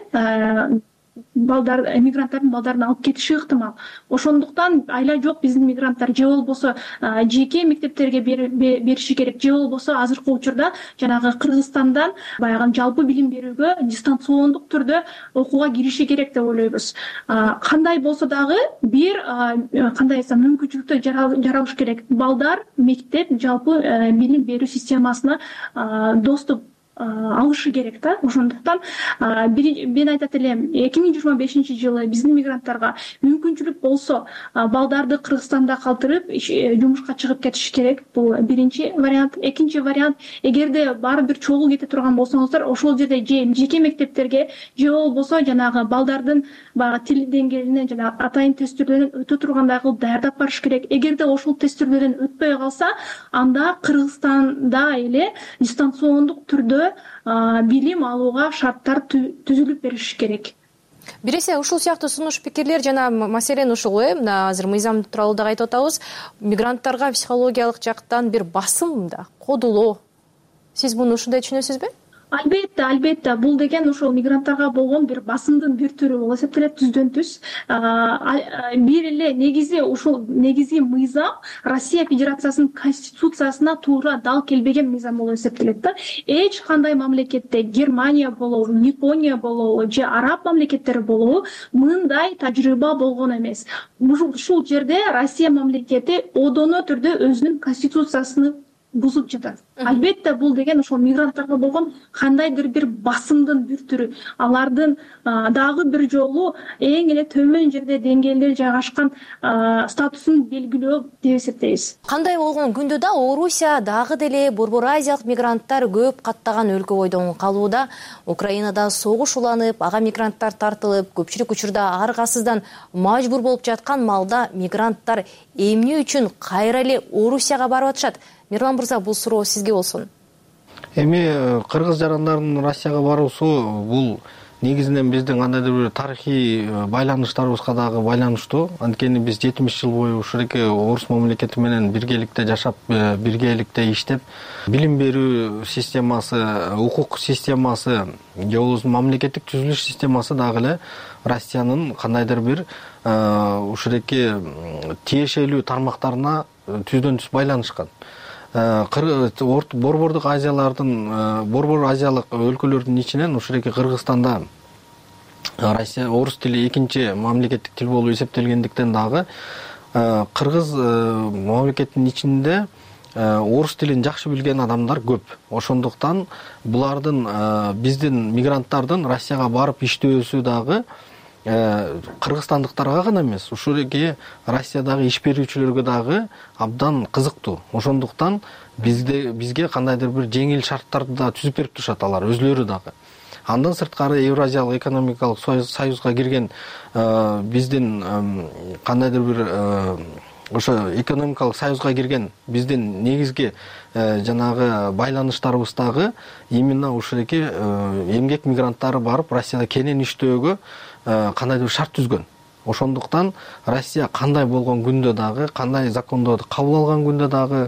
балдар мигранттардын балдарын алып кетиши ыктымал. Ошондуктан айла жок биздин мигранттар же болбосо жеке мектептерге бериши керек, же болбосо азыркы учурда жанагы Кыргызстандан баягы жалпы билим берүүгө дистанциондук түрдө окууга кириши керек деп ойлойбуз. Кандай болсо дагы бир кандай айтсам мүмкүнчүлүктөр жаралыш керек. Балдар мектеп жалпы билим берүү системасына доступ алышы керек да. Ошондуктан мен айтат элем, эки миң жыйырма бешинчи жылы биздин мигранттарга мүмкүнчүлүк болсо балдарды Кыргызстанда калтырып жумушка чыгып кетиш керек. Бул биринчи вариант. Экинчи вариант, эгерде баары бир чогуу кете турган болсоңуздар, ошол жерде же жеке мектептерге же болбосо жанагы балдардын баягы тил деңгээлине жана атайын тесттөөдөн өтө тургандай кылып даярдап барыш керек. Эгерде ошол тесттөөдөн өтпөй калса, анда Кыргызстанда эле дистанциондук түрдө билим алууга шарттар түзүлүп бериш керек. Биресе ушул сыяктуу сунуш пикирлер жана маселен ушул э мына азыр мыйзам тууралуу дагы айтып атабыз, мигранттарга психологиялык жактан бир басым да, кодулоо. Сиз муну ушундай түшүнөсүзбү? Албетте, албетте, бул деген ушул мигранттарга болгон бир басымдын бир түрү болуп эсептелет, түздөн түз. Бир эле негизи ушул негизги мыйзам Россия Федерациясынын конституциясына туура дал келбеген мыйзам болуп эсептелет да. Эч кандай мамлекетте, Германия болобу, Япония болобу, же араб мамлекеттери болобу, мындай тажрыйба болгон эмес. Ушул жерде Россия мамлекети одоно түрдө өзүнүн конституциясын бузуп жатат. албетте бул деген ошол мигранттарга болгон кандайдыр бир басымдын бир түрү, алардын дагы бир жолу эң эле төмөн жерде деңгээлде жайгашкан статусун белгилөө деп эсептейбиз. Кандай болгон күндө да Орусия дагы деле борбор азиялык мигранттар көп каттаган өлкө бойдон калууда. Украинада согуш уланып, ага мигранттар тартылып, көпчүлүк учурда аргасыздан мажбур болуп жаткан маалда мигранттар эмне үчүн кайра эле Орусияга барып атышат? Мирлан мырза, бул суроо сизге болсун. Эми кыргыз жарандардын Россияга баруусу бул негизинен биздин кандайдыр бир тарыхый байланыштарыбызга дагы байланыштуу. Анткени биз жетимиш жыл бою ушуреке орус мамлекети менен биргеликте жашап, биргеликте иштеп, билим берүү системасы, укук системасы, же болбосо мамлекеттик түзүлүш системасы дагы эле Россиянын кандайдыр бир ушуреке тиешелүү тармактарына түздөн түз байланышкан. Борбордук Азиялардын, борбор азиялык өлкөлөрдүн ичинен ушуреке Кыргызстанда Россия орус тили экинчи мамлекеттик тил болуп эсептелгендиктен дагы кыргыз мамлекетинин ичинде орус тилин жакшы билген адамдар көп. Ошондуктан булардын биздин мигранттардын Россияга барып иштөөсү дагы кыргызстандыктарга гана эмес, ушуреке Россиядагы иш берүүчүлөргө дагы абдан кызыктуу. Ошондуктан бизде бизге кандайдыр бир жеңил шарттарды да түзүп берип турушат алар өзлөрү дагы. Андан сырткары Евразиялык экономикалык союзга кирген биздин кандайдыр бир ошо экономикалык союзга кирген биздин негизги жанагы байланыштарыбыз дагы именно ушуреке эмгек мигранттары барып Россияда кенен иштөөгө кандайдыр шарт түзгөн. Ошондуктан Россия кандай болгон күндө дагы, кандай закондорду кабыл алган күндө дагы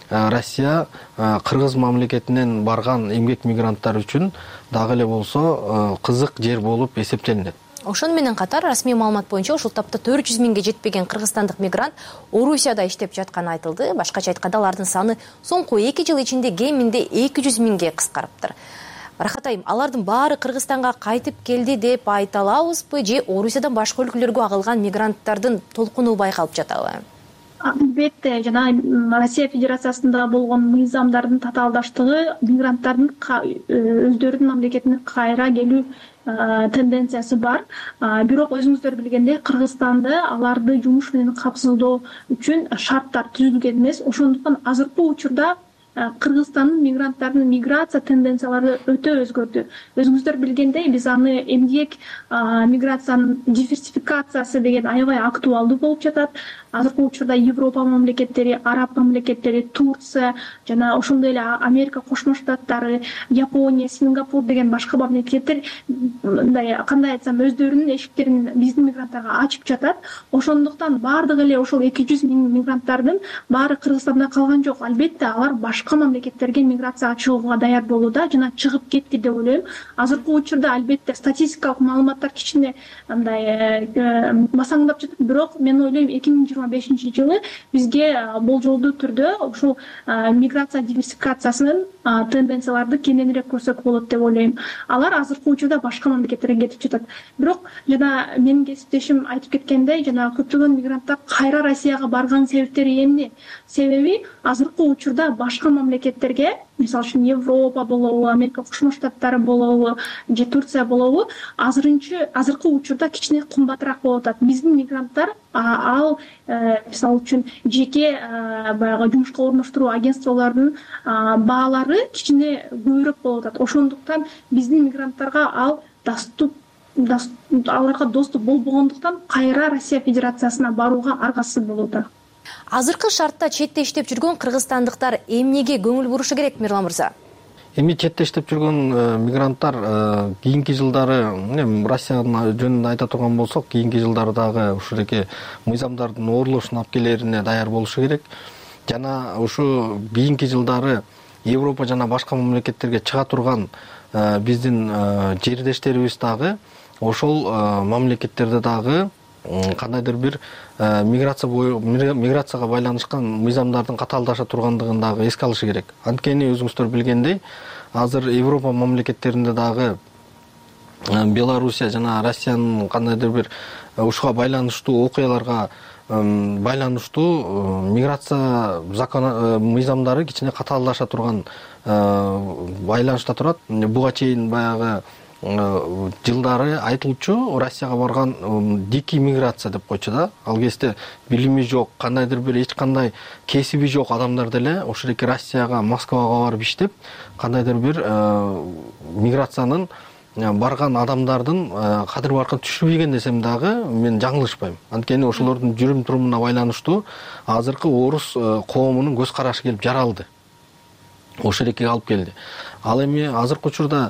Россия кыргыз мамлекетинен барган эмгек мигранттар үчүн дагы эле болсо кызык жер болуп эсептелинет. Ошону менен катар расмий маалымат боюнча ушул тапта төрт жүз миңге жетпеген кыргызстандык мигрант Орусияда иштеп жатканы айтылды. Башкача айтканда алардын саны соңку эки жыл ичинде кеминде эки жүз миңге кыскарыптыр. Рахат айым, алардын баары Кыргызстанга кайтып келди деп айта алабызбы же Орусиядан башка өлкөлөргө агылган мигранттардын толкуну байкалып жатабы? Албетте, жана Россия Федерациясында болгон мыйзамдардын татаалдаштыгы мигранттардын өздөрүнүн мамлекетине кайра келүү тенденциясы бар. Бирок өзүңүздөр билгендей, Кыргызстанда аларды жумуш менен камсыздоо үчүн шарттар түзүлгөн эмес. Ошондуктан азыркы учурда Кыргызстандын мигранттарынын миграция тенденциялары өтө өзгөрдү. Өзүңүздөр билгендей, биз аны эмгек миграциянын диверсификациясы деген аябай актуалдуу болуп жатат. Азыркы учурда Европа мамлекеттери, Араб мамлекеттери, Турция жана ошондой эле Америка Кошмо Штаттары, Япония, Сингапур деген башка мамлекеттер мындай кандай айтсам өздөрүнүн эшиктерин биздин мигранттарга ачып жатат. Ошондуктан баардык эле ошол эки жүз миң мигранттардын баары Кыргызстанда калган жок. Албетте алар башка мамлекеттерге миграцияга чыгууга даяр болууда жана чыгып кетти деп ойлойм. Азыркы учурда албетте статистикалык маалыматтар кичине мындай басаңдап жатат, бирок мен ойлойм эки миң жыйырма бешинчи жылы бизге болжолдуу түрдө ушул миграция диверсификациясынын тенденцияларды кененирээк көрсөк болот деп ойлойм. Алар азыркы учурда башка мамлекеттерге кетип жатат. Бирок жана менин кесиптешим айтып кеткендей, жана көптөгөн мигранттар кайра Россияга барган себептери эмне? Себеби азыркы учурда башка мамлекеттерге, мисалы үчүн Европа болобу, Америка Кошмо Штаттары болобу, же Турция болобу, азырынчы азыркы учурда кичине кымбатыраак болуп атат. Биздин мигранттар ал мисалы үчүн жеке баягы жумушка орноштуруу агентстволордун баалары кичине көбүрөөк болуп атат. Ошондуктан биздин мигранттарга ал доступ аларга доступ болбогондуктан кайра Россия Федерациясына барууга аргасыз болуп атат. Азыркы шартта четте иштеп жүргөн кыргызстандыктар эмнеге көңүл бурушу керек, Мирлан мырза? Эми четте иштеп жүргөн мигранттар кийинки жылдары, Россиянын жөнүндө айта турган болсок, кийинки жылдары дагы ушуреке мыйзамдардын орулушун алып келерине даяр болушу керек. Жана ушу кийинки жылдары Европа жана башка мамлекеттерге чыга турган биздин жердештерибиз дагы ошол мамлекеттерде дагы кандайдыр бир миграция миграцияга байланышкан мыйзамдардын катаалдаша тургандыгын дагы эске алышы керек. Анткени өзүңүздөр билгендей, азыр Европа мамлекеттеринде дагы Белоруссия жана Россиянын кандайдыр бир ушуга байланыштуу окуяларга байланыштуу миграция закон мыйзамдары кичине катаалдаша турган байланышта турат. Буга чейин баягы жылдары айтылчу Россияга барган дикий миграция деп койчу да. Ал кезде билими жок, кандайдыр бир эч кандай кесиби жок адамдар деле ошол эки Россияга, Москвага барып иштеп, кандайдыр бир миграциянын барган адамдардын кадыр баркын түшүрбеген десем дагы мен жаңылышпайм. Анткени ошолордун жүрүм турумуна байланыштуу азыркы орус коомунун көз карашы келип жаралды. Ошол экиге алып келди. Ал эми азыркы учурда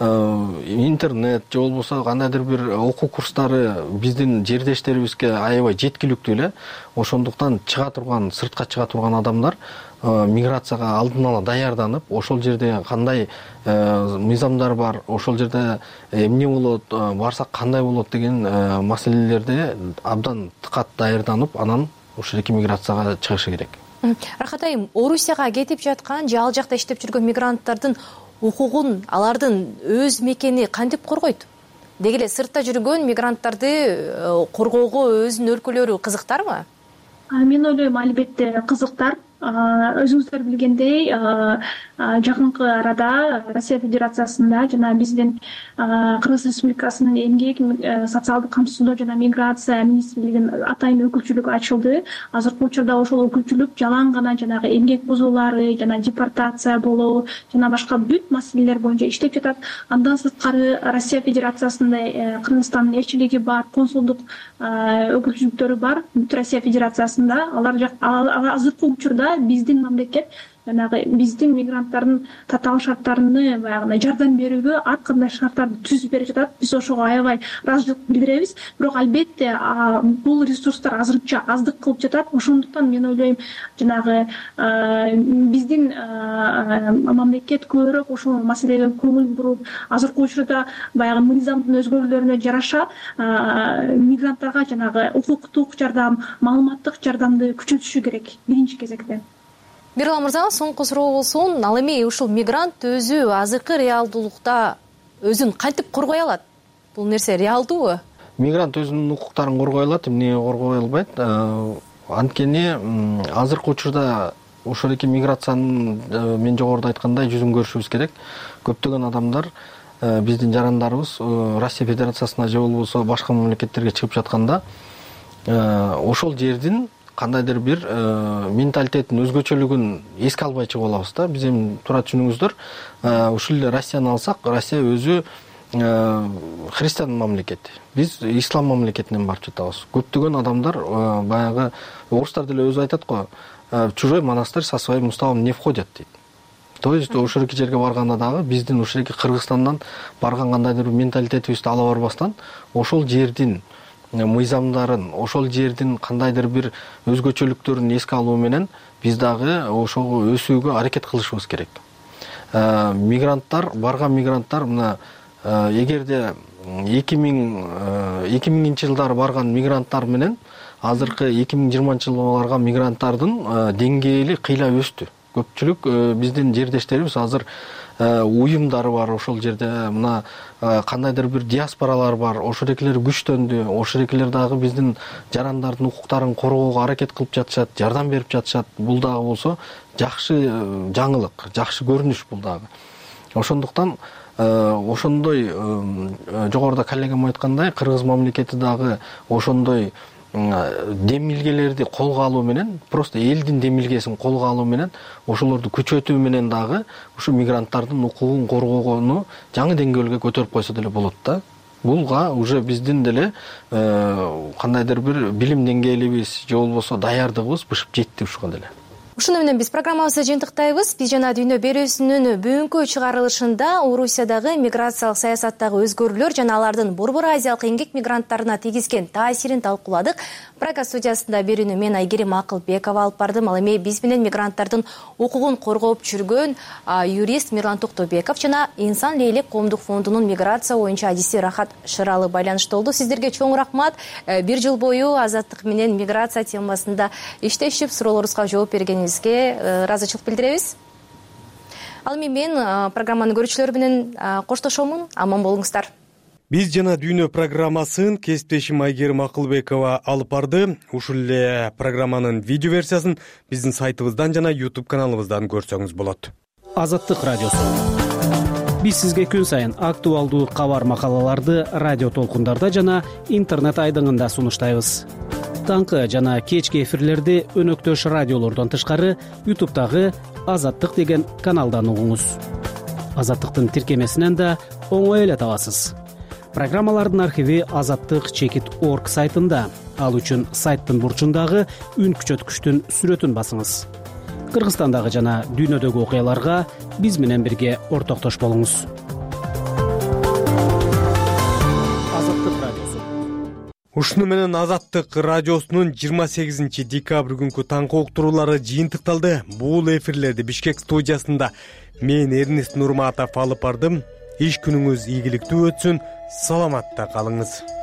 интернет же болбосо кандайдыр бир окуу курстары биздин жердештерибизге аябай жеткиликтүү эле. Ошондуктан чыга турган, сыртка чыга турган адамдар миграцияга алдын ала даярданып, ошол жерде кандай мыйзамдар бар, ошол жерде эмне болот, барсак кандай болот деген маселелерде абдан тыкат даярданып, анан ошол эки миграцияга чыгышы керек. Рахат айым, Орусияга кетип жаткан же ал жакта иштеп жүргөн мигранттардын укугун, алардын өз мекени кантип коргойт? Деги эле сыртта жүргөн мигранттарды коргоого өзүнүн өлкөлөрү кызыктарбы? Мен ойлойм, албетте кызыктар. Өзүңүздөр билгендей, жакынкы арада Россия Федерациясында жана биздин Кыргыз Республикасынын эмгек, социалдык камсыздоо жана миграция министрлигинин атайын өкүлчүлүгү ачылды. Азыркы учурда ошол өкүлчүлүк жалаң гана жанагы эмгек бузуулары жана депортация болуу жана башка бүт маселелер боюнча иштеп жатат. Андан сырткары Россия Федерациясында Кыргызстандын элчилиги бар, консулдук өкүлчүлүктөрү бар бүт Россия Федерациясында. Алар азыркы учурда биздин мамлекет жанагы биздин мигранттардын татаал шарттарыны баягы жардам берүүгө ар кандай шарттарды түзүп берип жатат. Биз ошого аябай ыраазычылык билдиребиз. Бирок албетте бул ресурстар азырынча аздык кылып жатат. Ошондуктан мен ойлойм, жанагы биздин мамлекет көбүрөөк ошол маселеге көңүл буруп, азыркы учурда баягы мыйзамдын өзгөрүүлөрүнө жараша мигранттарга жанагы укуктук жардам, маалыматтык жардамды күчөтүшү керек биринчи кезекте. Мирлан мырза, соңку суроо болсун. Ал эми ушул мигрант өзү азыркы реалдуулукта өзүн кантип коргой алат? Бул нерсе реалдуубу? Мигрант өзүнүн укуктарын коргой алат, эмне коргой албайт? Анткени азыркы учурда ошол эки миграциянын мен жогоруда айткандай жүзүн көрүшүбүз керек. Көптөгөн адамдар биздин жарандарыбыз Россия Федерациясына же болбосо башка мамлекеттерге чыгып жатканда ошол жердин кандайдыр бир менталитеттин өзгөчөлүгүн эске албай чыгып алабыз да. Биз эми туура түшүнүңүздөр, ушул эле Россияны алсак, Россия өзү христиан мамлекет. Биз ислам мамлекетинен барып жатабыз. Көптөгөн адамдар баягы орустар деле өзү айтат го, чужой монастырь со своим уставом не входят дейт. То есть ошол эки жерге барганда дагы биздин ошол эки Кыргызстандан барган кандайдыр бир менталитетибизди ала барбастан, ошол жердин мыйзамдарын, ошол жердин кандайдыр бир өзгөчөлүктөрүн эске алуу менен биз дагы ошого өсүүгө аракет кылышыбыз керек. Мигранттар, барган мигранттар мына эгерде эки миңинчи жылдары барган мигранттар менен азыркы эки миң жыйырманчы жылы барган мигранттардын деңгээли кыйла өстү. Көпчүлүк биздин жердештерибиз азыр уюмдары бар, ошол жерде мына кандайдыр бир диаспоралар бар, ошол экилер күчтөндү, ошол экилер дагы биздин жарандардын укуктарын коргоого аракет кылып жатышат, жардам берип жатышат. Бул дагы болсо жакшы жаңылык, жакшы көрүнүш бул дагы. Ошондуктан ошондой жогоруда коллегам айткандай, Кыргыз мамлекети дагы ошондой демилгелерди колго алуу менен, просто элдин демилгесин колго алуу менен, ошолорду күчөтүү менен дагы ушу мигранттардын укугун коргоогону жаңы деңгээлге көтөрүп койсо деле болот да. Булга уже биздин деле кандайдыр бир билим деңгээлибиз же болбосо даярдыгыбыз бышып жетти ушуга деле. Ушуну менен биз программабызды жыйынтыктайбыз. Биз жана Дүйнө берүүсүнүн бүгүнкү чыгарылышында Орусиядагы миграциялык саясаттагы өзгөрүүлөр жана алардын Борбор Азиялык эмгек мигранттарына тийгизген таасирин талкууладык. Прага студиясында берүүнү мен Айгерим Акылбекова алып бардым. Ал эми биз менен мигранттардын укугун коргоп жүргөн юрист Мирлан Токтобеков жана Инсан Лейлек коомдук фондунун миграция боюнча адиси Рахат Шыралы байланышта болду. Сиздерге чоң рахмат. Бир жыл бою азаттык менен миграция темасында иштешип, суроолорубузга жооп бергениңизге ыраазычылык билдиребиз. Ал эми мен программанын көрүүчүлөрү менен коштошомун. Аман болуңуздар. Биз жана дүйнө программасын кесиптешим Айгерим Акылбекова алып барды. Ушул эле программанын видео версиясын биздин сайтыбыздан жана YouTube каналыбыздан көрсөңүз болот. Азаттык радиосу. Биз сизге күн сайын актуалдуу кабар макалаларды радио толкундарда жана интернет айдыңында сунуштайбыз. Таңкы жана кечки эфирлерди өнөктөш радиолордон тышкары YouTube'дагы Азаттык деген каналдан угуңуз. Азаттыктын тиркемесинен да оңой эле табасыз. Программалардын архиви азаттык чекит орг сайтында. Ал үчүн сайттын бурчундагы үн күчөткүчтүн сүрөтүн басыңыз. Кыргызстандагы жана дүйнөдөгү окуяларга биз менен бирге ортоктош болуңуз. Азаттык радиосу. Ушуну менен Азаттык радиосунун жыйырма сегизинчи декабрь күнкү таңкы уктуруулары жыйынтыкталды. Бул эфирлерди Бишкек студиясында мен Эрнест Нурматов алып бардым. Иш күнүңүз ийгиликтүү өтсүн. Саламатта калыңыз.